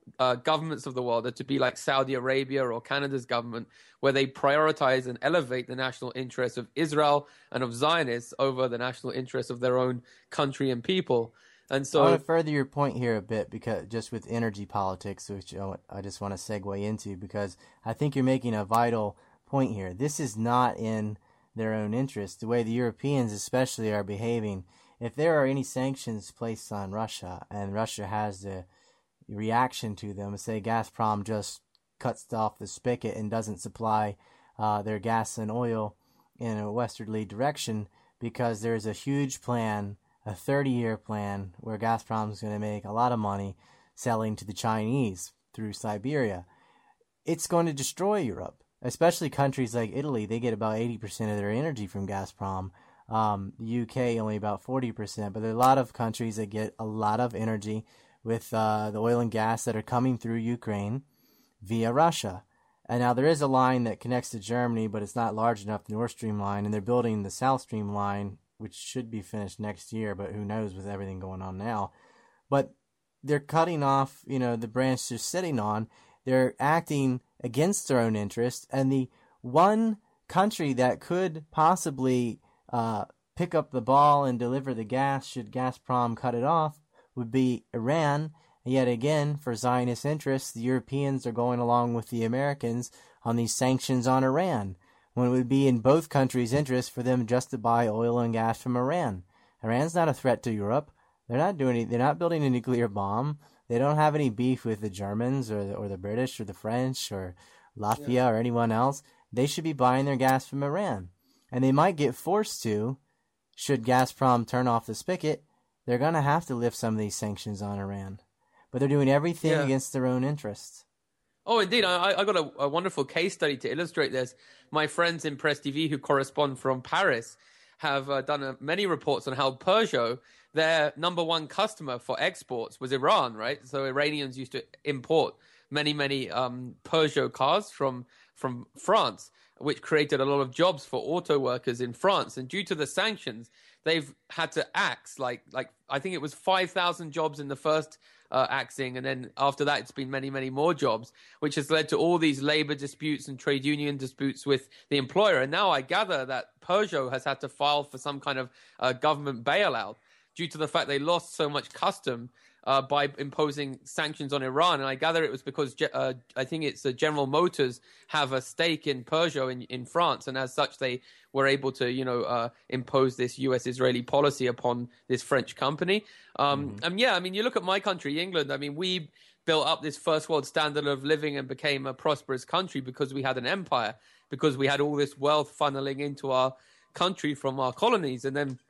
uh, governments of the world are to be like Saudi Arabia or Canada's government, where they prioritize and elevate the national interests of Israel and of Zionists over the national interests of their own country and people. And so, I want to further your point here a bit, because just with energy politics, which I just want to segue into, because I think you're making a vital point here. This is not in their own interest. The way the Europeans especially are behaving, if there are any sanctions placed on Russia and Russia has the reaction to them, say Gazprom just cuts off the spigot and doesn't supply uh, their gas and oil in a westerly direction because there's a huge plan, a thirty-year plan, where Gazprom is going to make a lot of money selling to the Chinese through Siberia. It's going to destroy Europe, especially countries like Italy. They get about eighty percent of their energy from Gazprom. Um, the U K only about forty percent, but there are a lot of countries that get a lot of energy with uh, the oil and gas that are coming through Ukraine via Russia. And now there is a line that connects to Germany, but it's not large enough, the Nord Stream line, and they're building the South Stream line, which should be finished next year, but who knows with everything going on now. But they're cutting off, you know, the branch they're sitting on. They're acting against their own interest, and the one country that could possibly uh, pick up the ball and deliver the gas should Gazprom cut it off would be Iran. And yet again, for Zionist interests, the Europeans are going along with the Americans on these sanctions on Iran, when it would be in both countries' interest for them just to buy oil and gas from Iran. Iran's not a threat to Europe. They're not doing any, they're not building a nuclear bomb. They don't have any beef with the Germans or the, or the British or the French or Latvia yeah. or anyone else. They should be buying their gas from Iran. And they might get forced to, should Gazprom turn off the spigot. They're going to have to lift some of these sanctions on Iran. But they're doing everything yeah. against their own interests. Oh, indeed. I, I got a, a wonderful case study to illustrate this. My friends in Press T V who correspond from Paris have uh, done uh, many reports on how Peugeot, their number one customer for exports, was Iran, right? So Iranians used to import many, many um, Peugeot cars from from France, which created a lot of jobs for auto workers in France. And due to the sanctions, they've had to axe, like, like I think it was five thousand jobs in the first uh, axing. And then after that, it's been many, many more jobs, which has led to all these labor disputes and trade union disputes with the employer. And now I gather that Peugeot has had to file for some kind of uh, government bailout due to the fact they lost so much custom uh, by imposing sanctions on Iran. And I gather it was because uh, I think it's uh, General Motors have a stake in Peugeot in, in France. And as such, they were able to, you know, uh, impose this U S-Israeli policy upon this French company. Um, mm-hmm. And yeah, I mean, you look at my country, England, I mean, we built up this first world standard of living and became a prosperous country because we had an empire, because we had all this wealth funneling into our country from our colonies. And then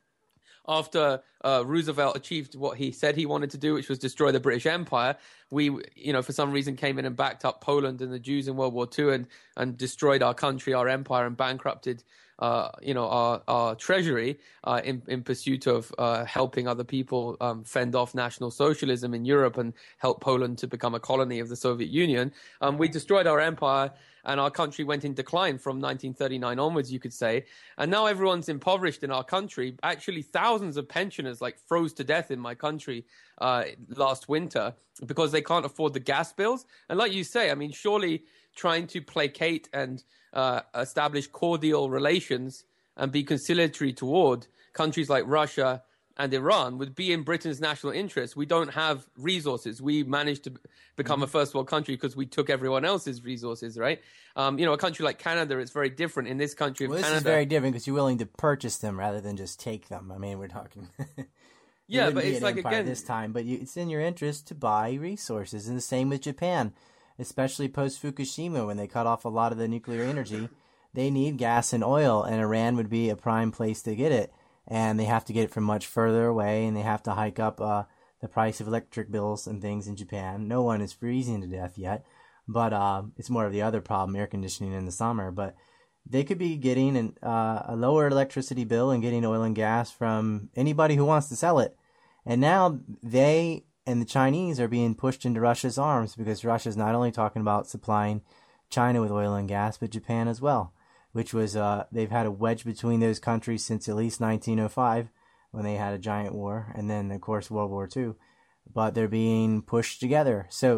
after uh, Roosevelt achieved what he said he wanted to do, which was destroy the British Empire, we, you know, for some reason came in and backed up Poland and the Jews in World War Two and, and destroyed our country, our empire, and bankrupted, uh, you know, our, our treasury uh, in, in pursuit of uh, helping other people um, fend off National Socialism in Europe and help Poland to become a colony of the Soviet Union. Um, we destroyed our empire, and our country went in decline from nineteen thirty-nine onwards, you could say. And now everyone's impoverished in our country. Actually, thousands of pensioners like froze to death in my country uh, last winter because they can't afford the gas bills. And like you say, I mean, surely trying to placate and uh, establish cordial relations and be conciliatory toward countries like Russia and Iran would be in Britain's national interest. We don't have resources. We managed to become a first world country because we took everyone else's resources, right? Um, you know, a country like Canada, it's very different. In this country of well, this Canada, is very different because you're willing to purchase them rather than just take them. I mean, we're talking. yeah, but it's like again this time, but you, it's in your interest to buy resources, and the same with Japan, especially post Fukushima when they cut off a lot of the nuclear energy. They need gas and oil, and Iran would be a prime place to get it. And they have to get it from much further away, and they have to hike up uh, the price of electric bills and things in Japan. No one is freezing to death yet, but uh, it's more of the other problem, air conditioning in the summer. But they could be getting an, uh, a lower electricity bill and getting oil and gas from anybody who wants to sell it. And now they and the Chinese are being pushed into Russia's arms because Russia's not only talking about supplying China with oil and gas, but Japan as well. Which was, uh, they've had a wedge between those countries since at least nineteen oh five when they had a giant war, and then, of course, World War Two. But they're being pushed together. So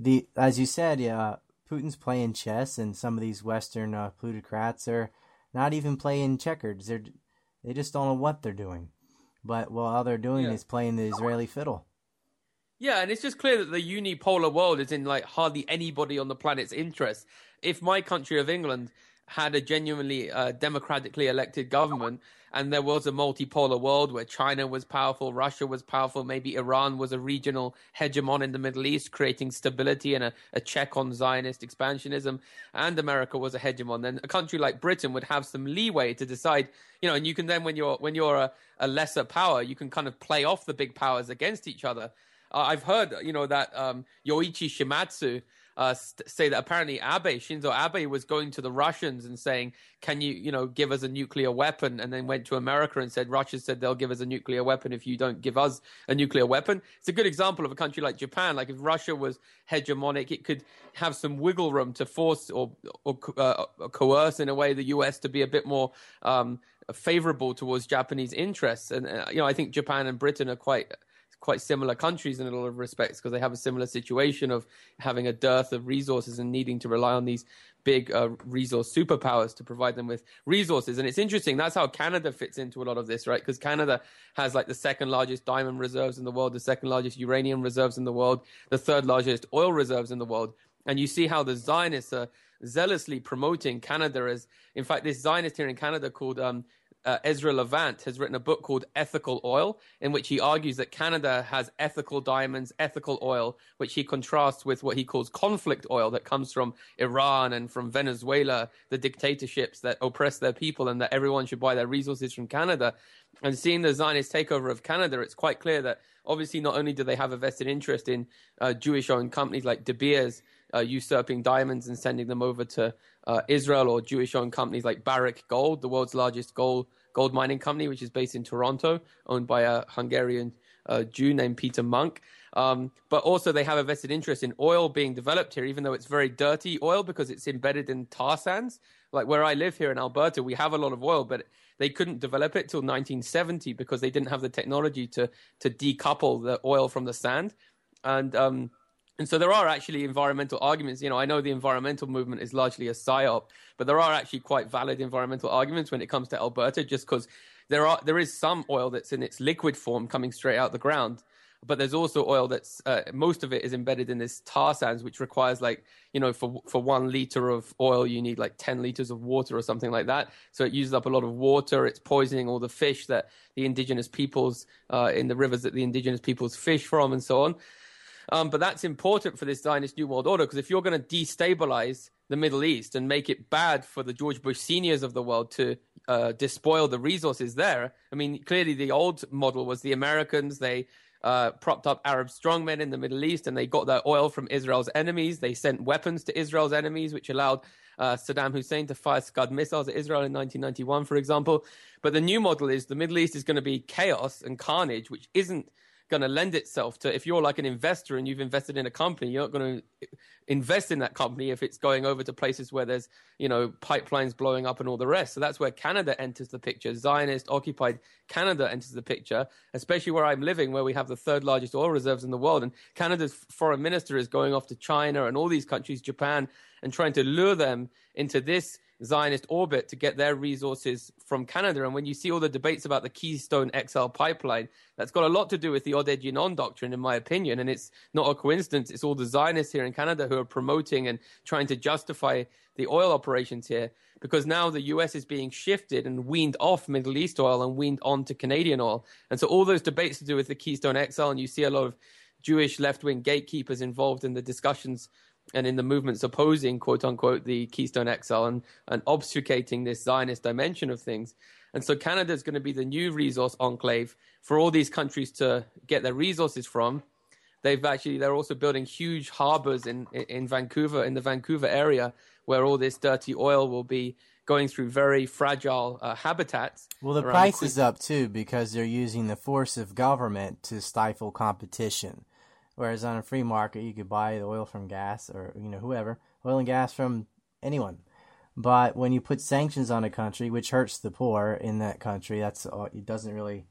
the as you said, yeah, Putin's playing chess, and some of these Western uh, plutocrats are not even playing checkers. They're they just don't know what they're doing. But well, all they're doing Yeah. is playing the Israeli fiddle. Yeah, and it's just clear that the unipolar world is in like hardly anybody on the planet's interest. If my country of England had a genuinely uh, democratically elected government and there was a multipolar world where China was powerful, Russia was powerful, maybe Iran was a regional hegemon in the Middle East, creating stability and a, a check on Zionist expansionism, and America was a hegemon, then a country like Britain would have some leeway to decide, you know, and you can then, when you're when you're a, a lesser power, you can kind of play off the big powers against each other. Uh, I've heard, you know, that um, Yoichi Shimatsu uh, st- say that apparently Abe, Shinzo Abe, was going to the Russians and saying, can you, you know, give us a nuclear weapon? And then went to America and said, Russia said they'll give us a nuclear weapon if you don't give us a nuclear weapon. It's a good example of a country like Japan. Like if Russia was hegemonic, it could have some wiggle room to force or, or uh, coerce in a way the U S to be a bit more um, favorable towards Japanese interests. And, uh, you know, I think Japan and Britain are quite... quite similar countries in a lot of respects because they have a similar situation of having a dearth of resources and needing to rely on these big uh, resource superpowers to provide them with resources. And it's interesting, that's how Canada fits into a lot of this, right? Because Canada has like the second largest diamond reserves in the world, the second largest uranium reserves in the world, the third largest oil reserves in the world. And you see how the Zionists are zealously promoting Canada as, in fact, this Zionist here in Canada called um, Uh, Ezra Levant has written a book called Ethical Oil, in which he argues that Canada has ethical diamonds, ethical oil, which he contrasts with what he calls conflict oil that comes from Iran and from Venezuela, the dictatorships that oppress their people, and that everyone should buy their resources from Canada. And seeing the Zionist takeover of Canada, it's quite clear that obviously not only do they have a vested interest in uh, Jewish-owned companies like De Beers uh, usurping diamonds and sending them over to uh, Israel, or Jewish-owned companies like Barrick Gold, the world's largest gold gold mining company, which is based in Toronto, owned by a Hungarian uh, Jew named Peter Munk. Um, but also they have a vested interest in oil being developed here, even though it's very dirty oil because it's embedded in tar sands. Like where I live here in Alberta, we have a lot of oil, but they couldn't develop it till nineteen seventy because they didn't have the technology to to decouple the oil from the sand. And um, and so there are actually environmental arguments. You know, I know the environmental movement is largely a psyop, but there are actually quite valid environmental arguments when it comes to Alberta, just because there are there is some oil that's in its liquid form coming straight out the ground. But there's also oil that's, uh, most of it is embedded in this tar sands, which requires like, you know, for for one liter of oil, you need like ten liters of water or something like that. So it uses up a lot of water. It's poisoning all the fish that the indigenous peoples, uh, in the rivers that the indigenous peoples fish from and so on. Um, but that's important for this Zionist New World Order, because if you're going to destabilize the Middle East and make it bad for the George Bush seniors of the world to uh, despoil the resources there, I mean, clearly the old model was the Americans, they Uh, propped up Arab strongmen in the Middle East, and they got their oil from Israel's enemies. They sent weapons to Israel's enemies, which allowed uh, Saddam Hussein to fire Scud missiles at Israel in nineteen ninety-one, for example. But the new model is the Middle East is going to be chaos and carnage, which isn't going to lend itself to, if you're like an investor and you've invested in a company, you're not going to invest in that company if it's going over to places where there's, you know, pipelines blowing up and all the rest. So that's where Canada enters the picture. Zionist occupied Canada enters the picture, especially where I'm living, where we have the third largest oil reserves in the world. And Canada's foreign minister is going off to China and all these countries, Japan, and trying to lure them into this Zionist orbit to get their resources from Canada. And when you see all the debates about the Keystone X L pipeline, that's got a lot to do with the Oded Yinon doctrine, in my opinion. And it's not a coincidence. It's all the Zionists here in Canada who are promoting and trying to justify the oil operations here, because now the U S is being shifted and weaned off Middle East oil and weaned onto Canadian oil. And so all those debates to do with the Keystone X L, and you see a lot of Jewish left-wing gatekeepers involved in the discussions and in the movements opposing, quote unquote, the Keystone X L and, and obfuscating this Zionist dimension of things. And so Canada is going to be the new resource enclave for all these countries to get their resources from. They've actually, they're also building huge harbors in, in Vancouver, in the Vancouver area, where all this dirty oil will be going through very fragile uh, habitats. Well, the price the is up too, because they're using the force of government to stifle competition. Whereas on a free market, you could buy the oil from gas, or, you know, whoever, oil and gas from anyone. But when you put sanctions on a country, which hurts the poor in that country, that's it doesn't really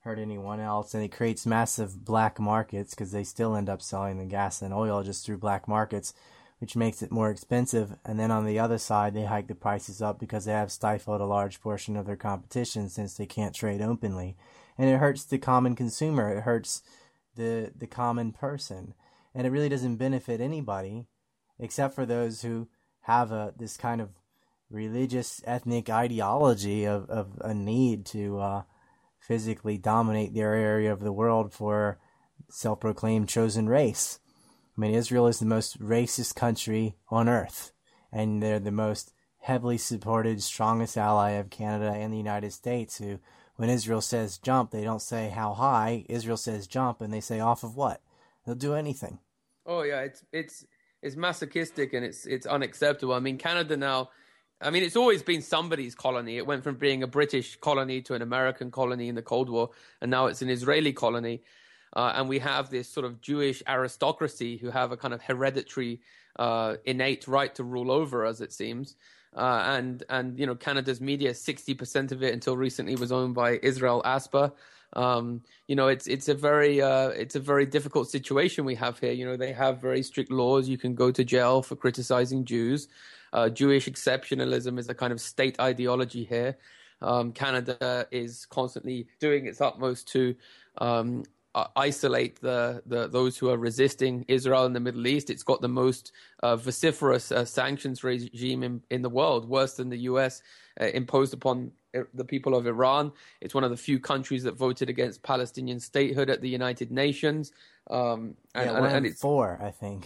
hurt anyone else, and it creates massive black markets because they still end up selling the gas and oil just through black markets, which makes it more expensive. And then on the other side, they hike the prices up because they have stifled a large portion of their competition since they can't trade openly. And it hurts the common consumer. It hurts the the common person. And it really doesn't benefit anybody except for those who have a this kind of religious, ethnic ideology of, of a need to uh, physically dominate their area of the world for self-proclaimed chosen race. I mean, Israel is the most racist country on earth, and they're the most heavily supported, strongest ally of Canada and the United States, who, when Israel says jump, they don't say how high. Israel says jump, and they say off of what? They'll do anything. Oh, yeah, it's it's it's masochistic, and it's it's unacceptable. I mean, Canada now, I mean, it's always been somebody's colony. It went from being a British colony to an American colony in the Cold War, and now it's an Israeli colony. Uh, and we have this sort of Jewish aristocracy who have a kind of hereditary, uh, innate right to rule over us, it seems. Uh, and, and you know, Canada's media, sixty percent of it until recently was owned by Israel Aspa. Um, you know, it's it's a very uh, it's a very difficult situation we have here. You know, they have very strict laws. You can go to jail for criticizing Jews. Uh, Jewish exceptionalism is a kind of state ideology here. Um, Canada is constantly doing its utmost to um, uh, isolate the, the those who are resisting Israel in the Middle East. It's got the most uh, vociferous uh, sanctions regime in, in the world, worse than the U S uh, imposed upon the people of Iran. It's one of the few countries that voted against Palestinian statehood at the United Nations. Um, and, yeah, one and, and it's four, I think.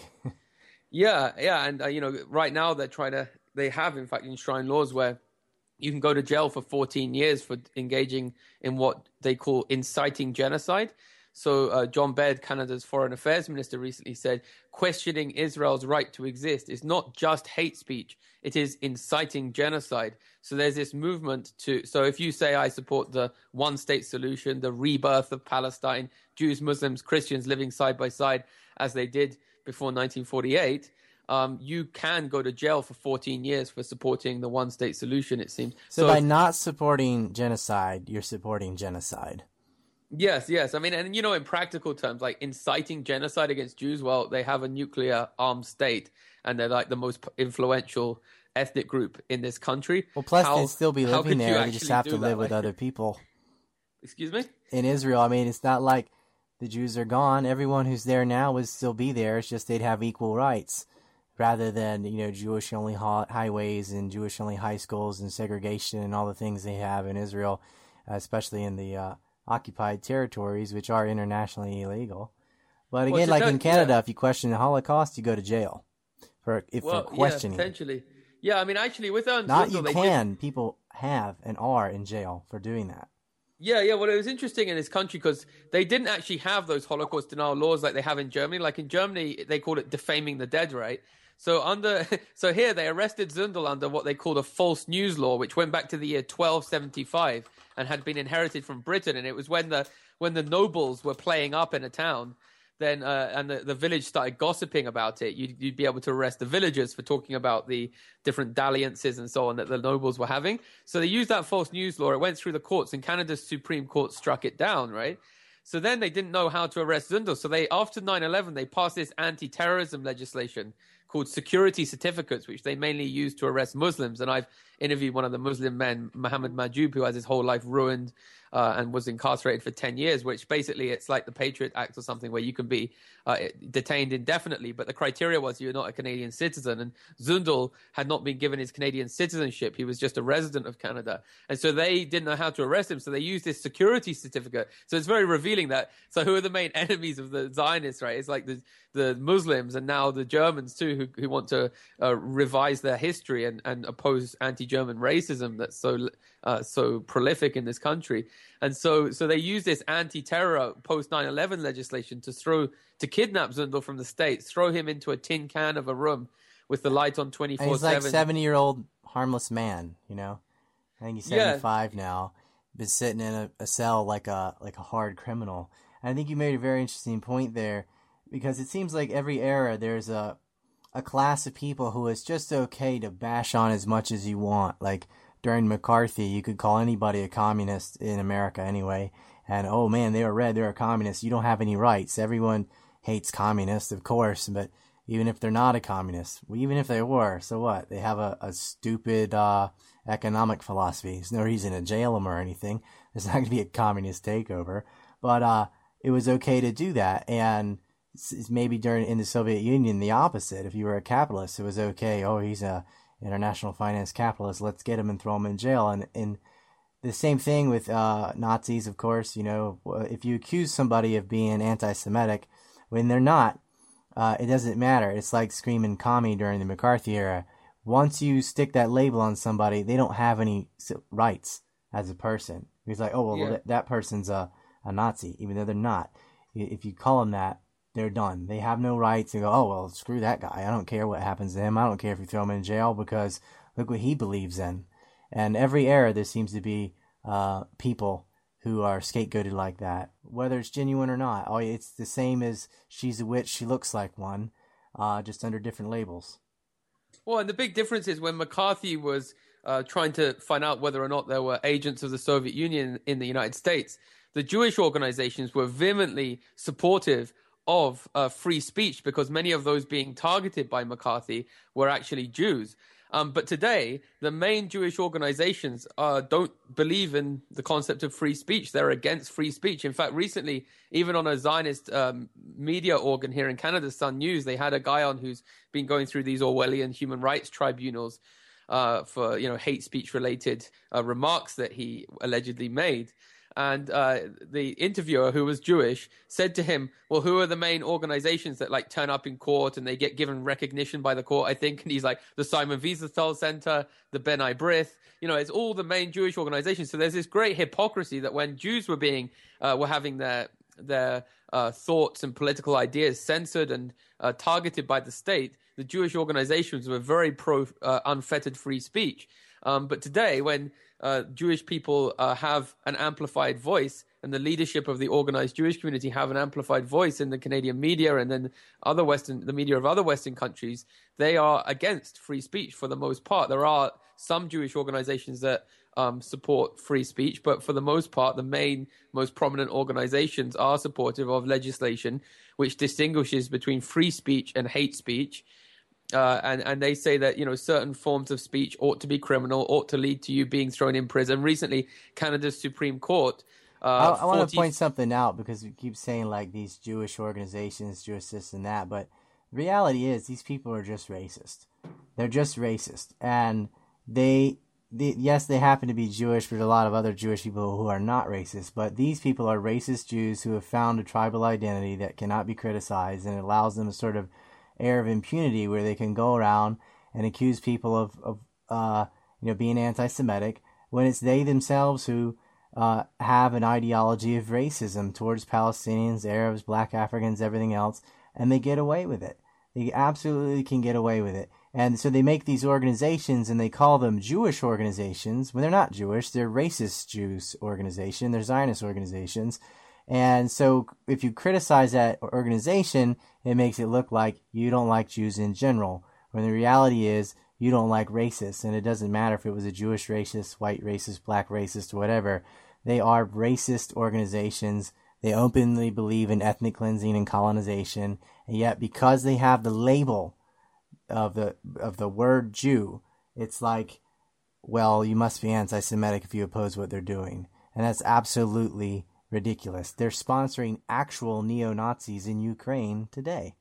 yeah, yeah, and uh, you know, right now they're trying to. They have, in fact, enshrined laws where you can go to jail for fourteen years for engaging in what they call inciting genocide. So uh, John Baird, Canada's foreign affairs minister, recently said questioning Israel's right to exist is not just hate speech, it is inciting genocide. So there's this movement to, so if you say I support the one-state solution, the rebirth of Palestine, Jews, Muslims, Christians living side by side as they did before nineteen forty-eight, um, you can go to jail for fourteen years for supporting the one-state solution, it seems. So, so by not supporting genocide, you're supporting genocide. Yes, yes. I mean, and you know, in practical terms, like inciting genocide against Jews, well, they have a nuclear armed state and they're like the most influential ethnic group in this country. Well, plus how, they'd still be living there. They just have to live with other people. Excuse me? In Israel, I mean, it's not like the Jews are gone. Everyone who's there now would still be there. It's just they'd have equal rights rather than, you know, Jewish-only highways and Jewish-only high schools and segregation and all the things they have in Israel, especially in the uh, occupied territories, which are internationally illegal. But again, well, like in Canada, yeah. if you question the Holocaust, you go to jail for if well, for questioning. Yeah, potentially. Yeah, I mean, actually, with Ernst not Zundel, you can did... people have and are in jail for doing that. Yeah, yeah. Well, it was interesting in this country because they didn't actually have those Holocaust denial laws like they have in Germany. Like in Germany, they called it defaming the dead, right? So under, so here they arrested Zundel under what they called a false news law, which went back to the year twelve seventy-five and had been inherited from Britain. And it was when the when the nobles were playing up in a town, then uh, and the, the village started gossiping about it. You'd, you'd be able to arrest the villagers for talking about the different dalliances and so on that the nobles were having. So they used that false news law. It went through the courts, and Canada's Supreme Court struck it down, right? So then they didn't know how to arrest Zundel. So they, after nine eleven, they passed this anti-terrorism legislation called security certificates, which they mainly use to arrest Muslims. And I've interviewed one of the Muslim men, Mohammed Majoub, who has his whole life ruined uh, and was incarcerated for ten years, which basically it's like the Patriot Act or something where you can be uh, detained indefinitely. But the criteria was you're not a Canadian citizen. And Zundel had not been given his Canadian citizenship. He was just a resident of Canada. And so they didn't know how to arrest him. So they used this security certificate. So it's very revealing that. So who are the main enemies of the Zionists, right? It's like the, the Muslims and now the Germans too, who, who want to uh, revise their history and, and oppose anti-German racism that's so uh, so prolific in this country. And so so they use this anti-terror post nine eleven legislation to throw to kidnap Zundel from the States, throw him into a tin can of a room with the light on twenty-four seven. He's like seventy-year-old harmless man, you know? I think he's seventy-five yeah. now. Been sitting in a, a cell like a like a hard criminal. And I think you made a very interesting point there, because it seems like every era there's a a class of people who is just okay to bash on as much as you want. Like during McCarthy, you could call anybody a communist in America anyway, and oh man, they are red, they're a communist. You don't have any rights. Everyone hates communists, of course, but even if they're not a communist, well, even if they were, so what? They have a, a stupid uh, economic philosophy. There's no reason to jail them or anything. There's not going to be a communist takeover. But uh, it was okay to do that. And it's maybe during in the Soviet Union, the opposite. If you were a capitalist, it was okay. Oh, he's a international finance capitalist. Let's get him and throw him in jail. And, and the same thing with uh, Nazis, of course. You know, if you accuse somebody of being anti-Semitic when they're not, Uh, it doesn't matter. It's like screaming commie during the McCarthy era. Once you stick that label on somebody, they don't have any rights as a person. He's like, oh, well, yeah. that, that person's a, a Nazi, even though they're not. If you call them that, they're done. They have no rights to go, oh, well, screw that guy. I don't care what happens to him. I don't care if you throw him in jail because look what he believes in. And every era, there seems to be uh, people who are scapegoated like that, whether it's genuine or not. Oh, it's the same as she's a witch, she looks like one, uh, just under different labels. Well, and the big difference is when McCarthy was uh, trying to find out whether or not there were agents of the Soviet Union in the United States, the Jewish organizations were vehemently supportive of uh, free speech because many of those being targeted by McCarthy were actually Jews. Um, but today, the main Jewish organizations uh, don't believe in the concept of free speech. They're against free speech. In fact, recently, even on a Zionist um, media organ here in Canada, Sun News, they had a guy on who's been going through these Orwellian human rights tribunals uh, for, you know, hate speech related uh, remarks that he allegedly made. And uh, the interviewer, who was Jewish, said to him, well, who are the main organizations that like turn up in court and they get given recognition by the court, I think? And he's like, the Simon Wiesenthal Center, the B'nai B'rith, you know, it's all the main Jewish organizations. So there's this great hypocrisy that when Jews were being, uh, were having their, their uh, thoughts and political ideas censored and uh, targeted by the state, the Jewish organizations were very pro uh, unfettered free speech. Um, but today, when uh, Jewish people uh, have an amplified voice, and the leadership of the organized Jewish community have an amplified voice in the Canadian media and then other Western, the media of other Western countries, they are against free speech for the most part. There are some Jewish organizations that um, support free speech, but for the most part, the main, most prominent organizations are supportive of legislation which distinguishes between free speech and hate speech. Uh, and, and they say that, you know, certain forms of speech ought to be criminal, ought to lead to you being thrown in prison. Recently, Canada's Supreme Court... Uh, I, I want to point something out because we keep saying, like, these Jewish organizations, Jewish this and that, but the reality is these people are just racist. They're just racist. And they, they, yes, they happen to be Jewish, but a lot of other Jewish people who are not racist, but these people are racist Jews who have found a tribal identity that cannot be criticized, and it allows them a sort of air of impunity where they can go around and accuse people of, of uh, you know, being anti-Semitic when it's they themselves who uh, have an ideology of racism towards Palestinians, Arabs, Black Africans, everything else, and they get away with it. They absolutely can get away with it. And so they make these organizations and they call them Jewish organizations when they're not Jewish. They're racist Jews organization. They're Zionist organizations. And so if you criticize that organization, it makes it look like you don't like Jews in general, when the reality is you don't like racists. And it doesn't matter if it was a Jewish racist, white racist, black racist, or whatever. They are racist organizations. They openly believe in ethnic cleansing and colonization. And yet because they have the label of the of the word Jew, it's like, well, you must be anti-Semitic if you oppose what they're doing. And that's absolutely ridiculous. They're sponsoring actual neo-Nazis in Ukraine today.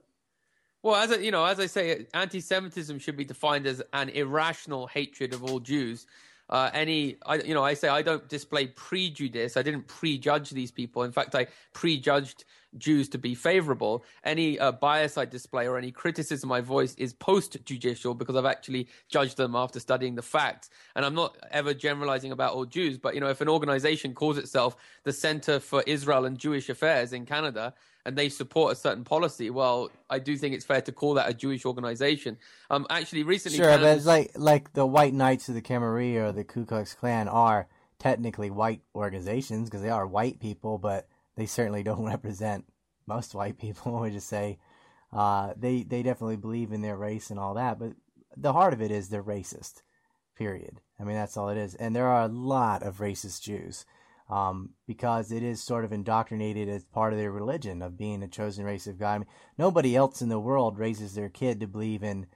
Well, as I, you know, as I say, anti-Semitism should be defined as an irrational hatred of all Jews. Uh, any, I, you know, I say I don't display prejudice. I didn't prejudge these people. In fact, I prejudged Jews to be favorable. Any uh, bias I display or any criticism I voice is post-judicial because I've actually judged them after studying the facts. And I'm not ever generalizing about all Jews, but, you know, if an organization calls itself the Center for Israel and Jewish Affairs in Canada, and they support a certain policy, well, I do think it's fair to call that a Jewish organization. Um, actually, recently... Sure, Canada's... but it's like, like the White Knights of the Camarilla or the Ku Klux Klan are technically white organizations because they are white people, but they certainly don't represent most white people. We just say uh, they, they definitely believe in their race and all that, but the heart of it is they're racist, period. I mean, that's all it is. And there are a lot of racist Jews. um, because it is sort of indoctrinated as part of their religion of being a chosen race of God. I mean, nobody else in the world raises their kid to believe in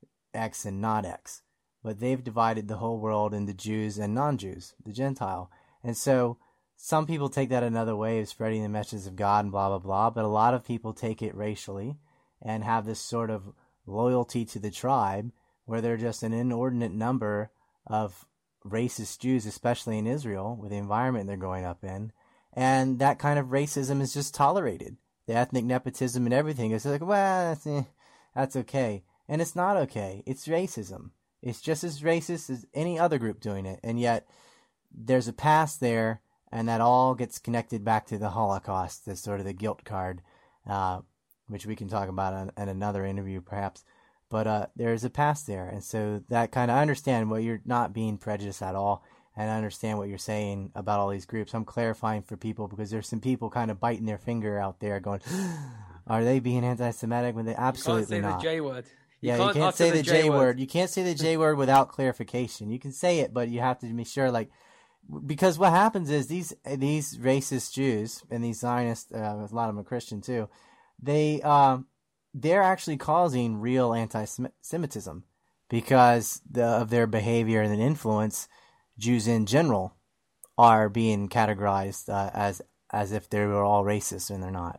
X and not X, but they've divided the whole world into Jews and non-Jews, the Gentile. And so some people take that another way of spreading the message of God and blah, blah, blah, but a lot of people take it racially and have this sort of loyalty to the tribe where they're just an inordinate number of racist Jews, especially in Israel, with the environment they're growing up in. And that kind of racism is just tolerated. The ethnic nepotism and everything is like, well, that's, eh, that's okay. And it's not okay. It's racism. It's just as racist as any other group doing it. And yet there's a past there, and that all gets connected back to the Holocaust, as sort of the guilt card, uh, which we can talk about in, in another interview perhaps. But uh, there's a past there. And so that kind of, I understand what you're not being prejudiced at all. And I understand what you're saying about all these groups. I'm clarifying for people because there's some people kind of biting their finger out there going, are they being anti-Semitic when they absolutely not? You can't say the J word. You yeah, can't you can't say the, the J, J word. word. You can't say the J word without clarification. You can say it, but you have to be sure, like, because what happens is these these racist Jews and these Zionists, uh, a lot of them are Christian too, they um, they're actually causing real anti-Semitism because the, of their behavior and influence. Jews in general are being categorized uh, as as if they were all racist, and they're not.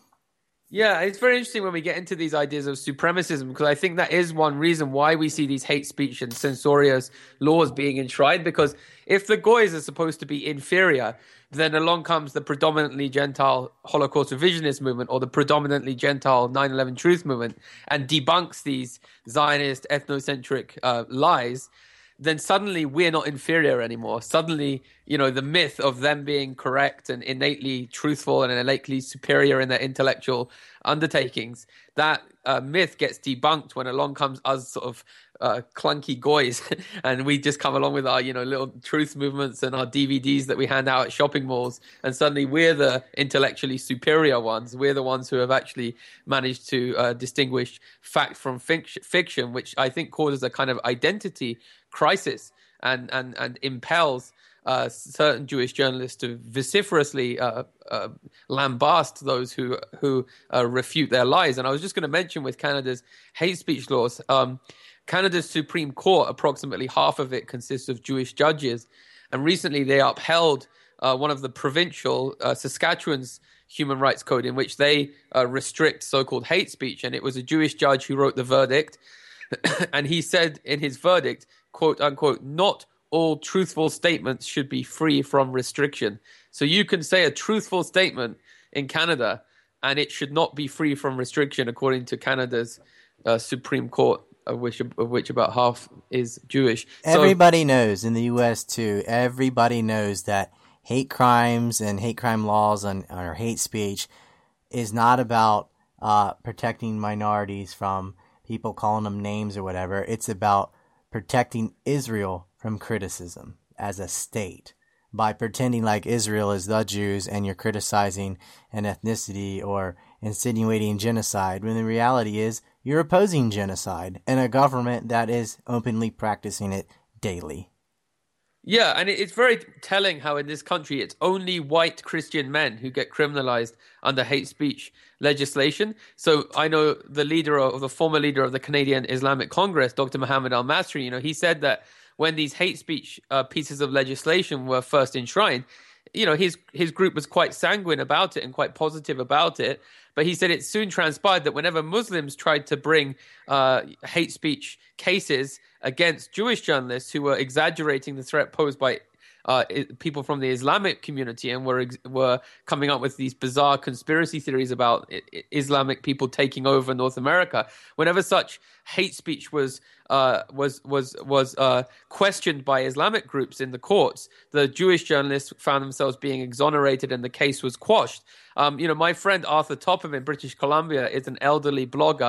Yeah, it's very interesting when we get into these ideas of supremacism, because I think that is one reason why we see these hate speech and censorious laws being enshrined, because if the Goys are supposed to be inferior, then along comes the predominantly Gentile Holocaust revisionist movement or the predominantly Gentile nine eleven truth movement and debunks these Zionist ethnocentric uh, lies, then suddenly we're not inferior anymore. Suddenly, you know, the myth of them being correct and innately truthful and innately superior in their intellectual undertakings, that uh, myth gets debunked when along comes us sort of uh, clunky Goys and we just come along with our, you know, little truth movements and our D V Ds that we hand out at shopping malls, and suddenly we're the intellectually superior ones. We're the ones who have actually managed to uh, distinguish fact from fiction, fiction, which I think causes a kind of identity crisis and and and impels uh, certain Jewish journalists to vociferously uh, uh, lambast those who who uh, refute their lies. And I was just going to mention with Canada's hate speech laws, um, Canada's Supreme Court, approximately half of it consists of Jewish judges, and recently they upheld uh, one of the provincial uh, Saskatchewan's human rights code in which they uh, restrict so-called hate speech, and it was a Jewish judge who wrote the verdict. And he said in his verdict, quote unquote, not all truthful statements should be free from restriction. So you can say a truthful statement in Canada and it should not be free from restriction, according to Canada's uh, Supreme Court, of which, of which about half is Jewish. Everybody so, knows in the U S too, everybody knows that hate crimes and hate crime laws on, or hate speech is not about uh, protecting minorities from people calling them names or whatever. It's about protecting Israel from criticism as a state by pretending like Israel is the Jews and you're criticizing an ethnicity or insinuating genocide, when the reality is you're opposing genocide and a government that is openly practicing it daily. Yeah, and it's very telling how in this country it's only white Christian men who get criminalized under hate speech legislation. So I know the leader of the former leader of the Canadian Islamic Congress, Doctor Mohammed Al-Masri, you know, he said that when these hate speech uh, pieces of legislation were first enshrined, you know, his his group was quite sanguine about it and quite positive about it. But he said it soon transpired that whenever Muslims tried to bring uh, hate speech cases against Jewish journalists who were exaggerating the threat posed by uh, people from the Islamic community and were were coming up with these bizarre conspiracy theories about Islamic people taking over North America, whenever such hate speech was uh, was was was uh, questioned by Islamic groups in the courts, the Jewish journalists found themselves being exonerated and the case was quashed. Um, you know, my friend Arthur Topham in British Columbia is an elderly blogger,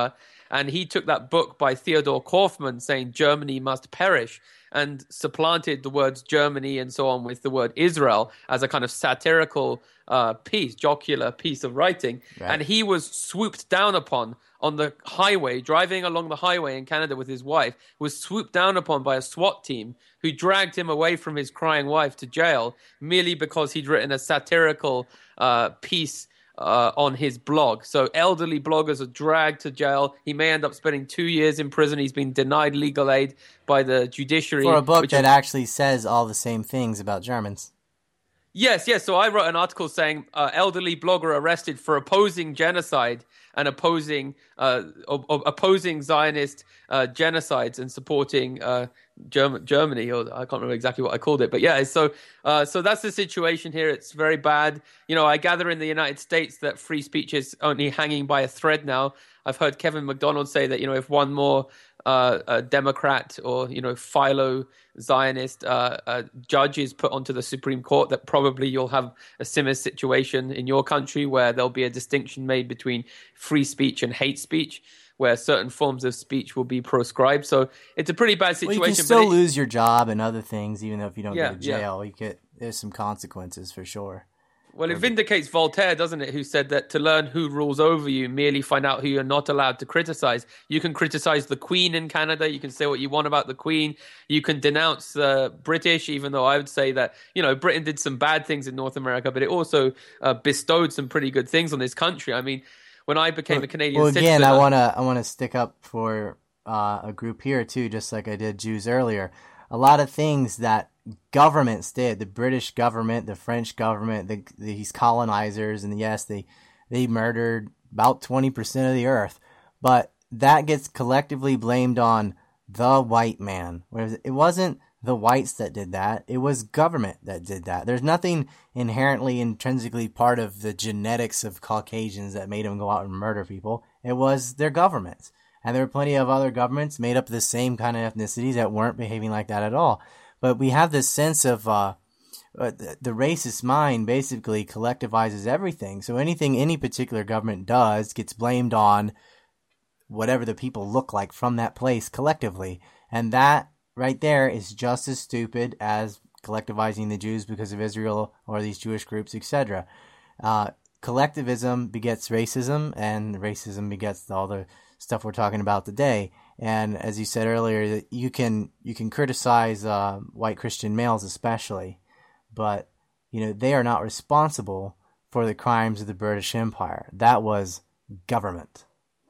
And he took that book by Theodor Kaufmann saying Germany must perish and supplanted the words Germany and so on with the word Israel as a kind of satirical uh, piece, jocular piece of writing. Right. And he was swooped down upon on the highway, driving along the highway in Canada with his wife, was swooped down upon by a SWAT team who dragged him away from his crying wife to jail merely because he'd written a satirical uh, piece Uh, on his blog. So elderly bloggers are dragged to jail. He may end up spending two years in prison. He's been denied legal aid by the judiciary. For a book that is... actually says all the same things about Germans. Yes, yes. So I wrote an article saying uh, elderly blogger arrested for opposing genocide and opposing uh, o- o- opposing Zionist uh, genocides and supporting uh, Germ- Germany, or I can't remember exactly what I called it, but yeah. So uh, so that's the situation here. It's very bad. You know, I gather in the United States that free speech is only hanging by a thread now. I've heard Kevin McDonald say that, you know, if one more uh, a Democrat or, you know, philo Zionist uh, uh, judge is put onto the Supreme Court, that probably you'll have a similar situation in your country where there'll be a distinction made between free speech and hate speech, where certain forms of speech will be proscribed. So it's a pretty bad situation. Well, you can still but it, lose your job and other things, even though if you don't yeah, go to jail. Yeah. You get there's some consequences for sure. Well, it vindicates Voltaire, doesn't it, who said that to learn who rules over you, merely find out who you're not allowed to criticize. You can criticize the Queen in Canada. You can say what you want about the Queen. You can denounce the British, even though I would say that, you know, Britain did some bad things in North America, but it also uh, bestowed some pretty good things on this country. I mean, when I became well, a Canadian well, citizen... Well, again, I want to I want to stick up for uh, a group here, too, just like I did Jews earlier. A lot of things that governments did, the British government, the French government, the, these colonizers, and yes, they they murdered about twenty percent of the earth, but that gets collectively blamed on the white man. Whereas it wasn't the whites that did that, it was government that did that. There's nothing inherently, intrinsically part of the genetics of Caucasians that made them go out and murder people. It was their governments. And there were plenty of other governments made up of the same kind of ethnicities that weren't behaving like that at all. But we have this sense of uh, uh, the, the racist mind basically collectivizes everything. So anything any particular government does gets blamed on whatever the people look like from that place collectively. And that right there is just as stupid as collectivizing the Jews because of Israel or these Jewish groups, et cetera. Uh, collectivism begets racism, and racism begets all the stuff we're talking about today. And as you said earlier, you can you can criticize uh, white Christian males especially, but you know they are not responsible for the crimes of the British Empire. That was government.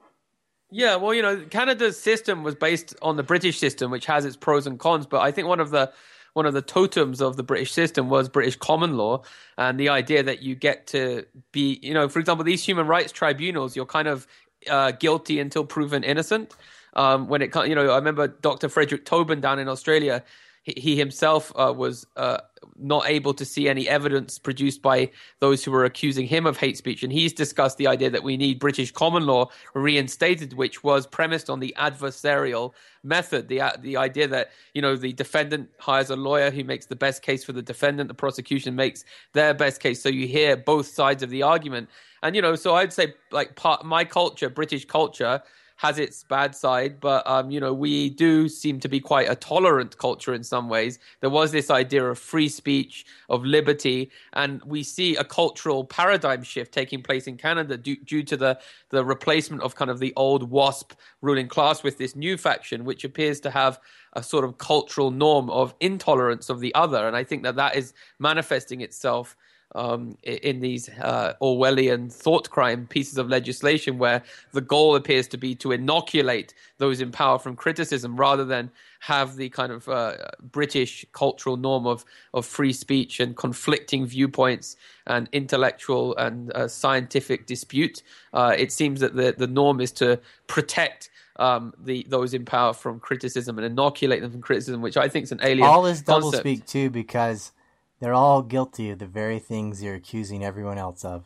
Yeah, well, you know, Canada's system was based on the British system, which has its pros and cons. But I think one of the one of the totems of the British system was British common law, and the idea that you get to be, you know, for example, these human rights tribunals, you're kind of uh, guilty until proven innocent. Um, when it, you know, I remember Doctor Frederick Tobin down in Australia. He, he himself uh, was uh, not able to see any evidence produced by those who were accusing him of hate speech. And he's discussed the idea that we need British common law reinstated, which was premised on the adversarial method. The the idea that, you know, the defendant hires a lawyer who makes the best case for the defendant. The prosecution makes their best case. So you hear both sides of the argument. And, you know, so I'd say like part my culture, British culture, has its bad side, but, um, you know, we do seem to be quite a tolerant culture in some ways. There was this idea of free speech, of liberty, and we see a cultural paradigm shift taking place in Canada due, due to the, the replacement of kind of the old WASP ruling class with this new faction, which appears to have a sort of cultural norm of intolerance of the other. And I think that that is manifesting itself Um, in these uh, Orwellian thought crime pieces of legislation where the goal appears to be to inoculate those in power from criticism rather than have the kind of uh, British cultural norm of, of free speech and conflicting viewpoints and intellectual and uh, scientific dispute. Uh, it seems that the, the norm is to protect um, the those in power from criticism and inoculate them from criticism, which I think is an alien All is concept. doublespeak too, because they're all guilty of the very things you're accusing everyone else of.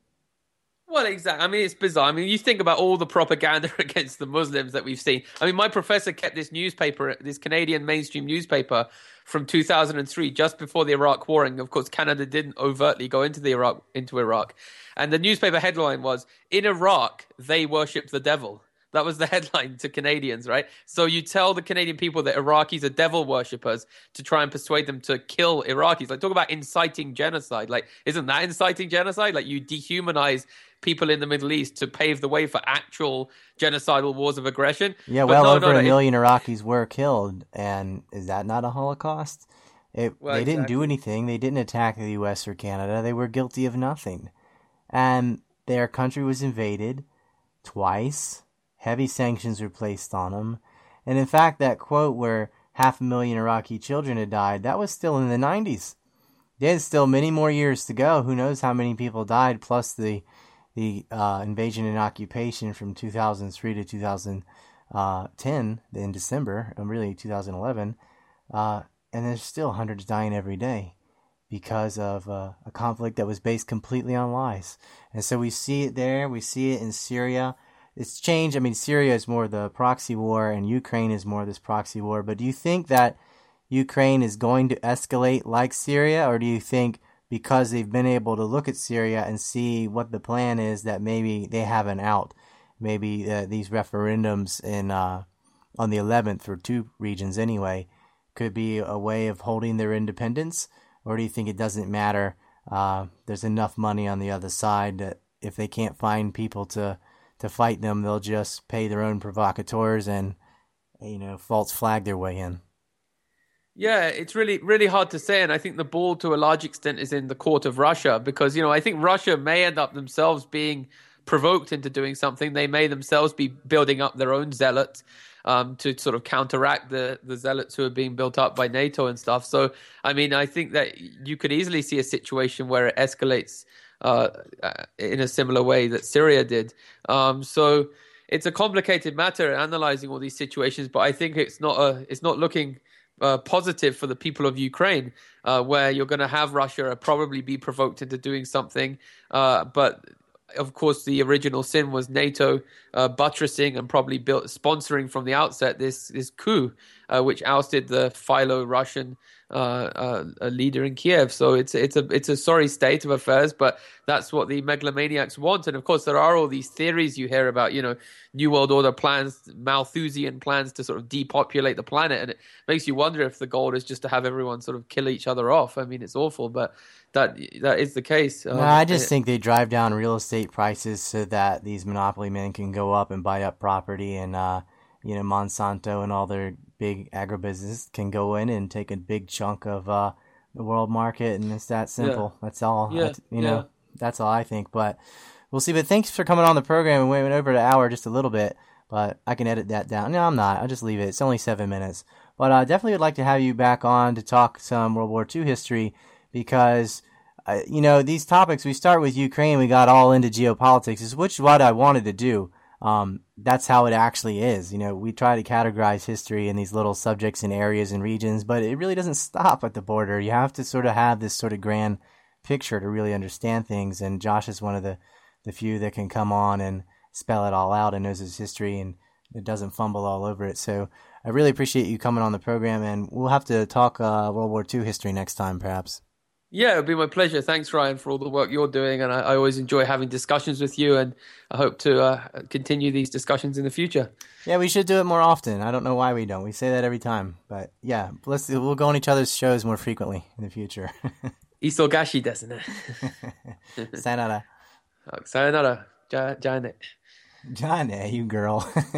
Well, exactly. I mean, it's bizarre. I mean, you think about all the propaganda against the Muslims that we've seen. I mean, my professor kept this newspaper, this Canadian mainstream newspaper from two thousand three, just before the Iraq War. And of course, Canada didn't overtly go into the Iraq, into Iraq. And the newspaper headline was, "In Iraq, they worship the devil." That was the headline to Canadians, right? So you tell the Canadian people that Iraqis are devil worshippers to try and persuade them to kill Iraqis. Like, talk about inciting genocide. Like, isn't that inciting genocide? Like, you dehumanize people in the Middle East to pave the way for actual genocidal wars of aggression. Yeah, But well no, over no, no, a it- million Iraqis were killed, and is that not a Holocaust? It, Well, they didn't do exactly. anything. They didn't attack the U S or Canada. They were guilty of nothing. And their country was invaded twice. Heavy sanctions were placed on them. And in fact, that quote where half a million Iraqi children had died, that was still in the nineties. They had still many more years to go. Who knows how many people died, plus the the uh, invasion and occupation from two thousand three to two thousand ten in December, and really two thousand eleven. Uh, and there's still hundreds dying every day because of uh, a conflict that was based completely on lies. And so we see it there. We see it in Syria. It's changed. I mean, Syria is more the proxy war, and Ukraine is more this proxy war. But do you think that Ukraine is going to escalate like Syria, or do you think because they've been able to look at Syria and see what the plan is that maybe they have an out? Maybe uh, these referendums in uh, on the eleventh for two regions anyway could be a way of holding their independence? Or do you think it doesn't matter? Uh, there's enough money on the other side that if they can't find people to, to fight them, they'll just pay their own provocateurs and, you know, false flag their way in. Yeah, it's really, really hard to say. And I think the ball to a large extent is in the court of Russia because, you know, I think Russia may end up themselves being provoked into doing something. They may themselves be building up their own zealots um, to sort of counteract the, the zealots who are being built up by NATO and stuff. So, I mean, I think that you could easily see a situation where it escalates uh, in a similar way that Syria did. Um, so it's a complicated matter analyzing all these situations, but I think it's not a, it's not looking uh, positive for the people of Ukraine, uh, where you're going to have Russia probably be provoked into doing something, uh, but of course, the original sin was NATO uh, buttressing and probably built, sponsoring from the outset this this coup, uh, which ousted the Philo-Russian uh, uh, leader in Kiev. So it's it's a it's a sorry state of affairs, but that's what the megalomaniacs want. And of course, there are all these theories you hear about, you know, New World Order plans, Malthusian plans to sort of depopulate the planet, and it makes you wonder if the goal is just to have everyone sort of kill each other off. I mean, it's awful, but that that is the case. Um, no, I just think they drive down real estate prices so that these monopoly men can go up and buy up property, and uh, you know, Monsanto and all their big agribusiness can go in and take a big chunk of uh, the world market, and it's that simple. Yeah. That's all. Yeah, I, you yeah. know, that's all I think. But we'll see. But thanks for coming on the program. We went over the hour just a little bit, but I can edit that down. No, I'm not. I'll just leave it. It's only seven minutes. But I uh, definitely would like to have you back on to talk some World War Two history. Because, uh, you know, these topics, we start with Ukraine, we got all into geopolitics, which is what I wanted to do. Um, that's how it actually is. You know, we try to categorize history in these little subjects and areas and regions, but it really doesn't stop at the border. You have to sort of have this sort of grand picture to really understand things, and Josh is one of the, the few that can come on and spell it all out and knows his history and it doesn't fumble all over it. So I really appreciate you coming on the program, and we'll have to talk uh, World War Two history next time, perhaps. Yeah, it'd be my pleasure. Thanks, Ryan, for all the work you're doing. And I, I always enjoy having discussions with you, and I hope to uh, continue these discussions in the future. Yeah, we should do it more often. I don't know why we don't. We say that every time. But yeah, let's, we'll go on each other's shows more frequently in the future. Isogashi desu ne. Sayonara. Sayonara. Ja, ja ne. John, you girl.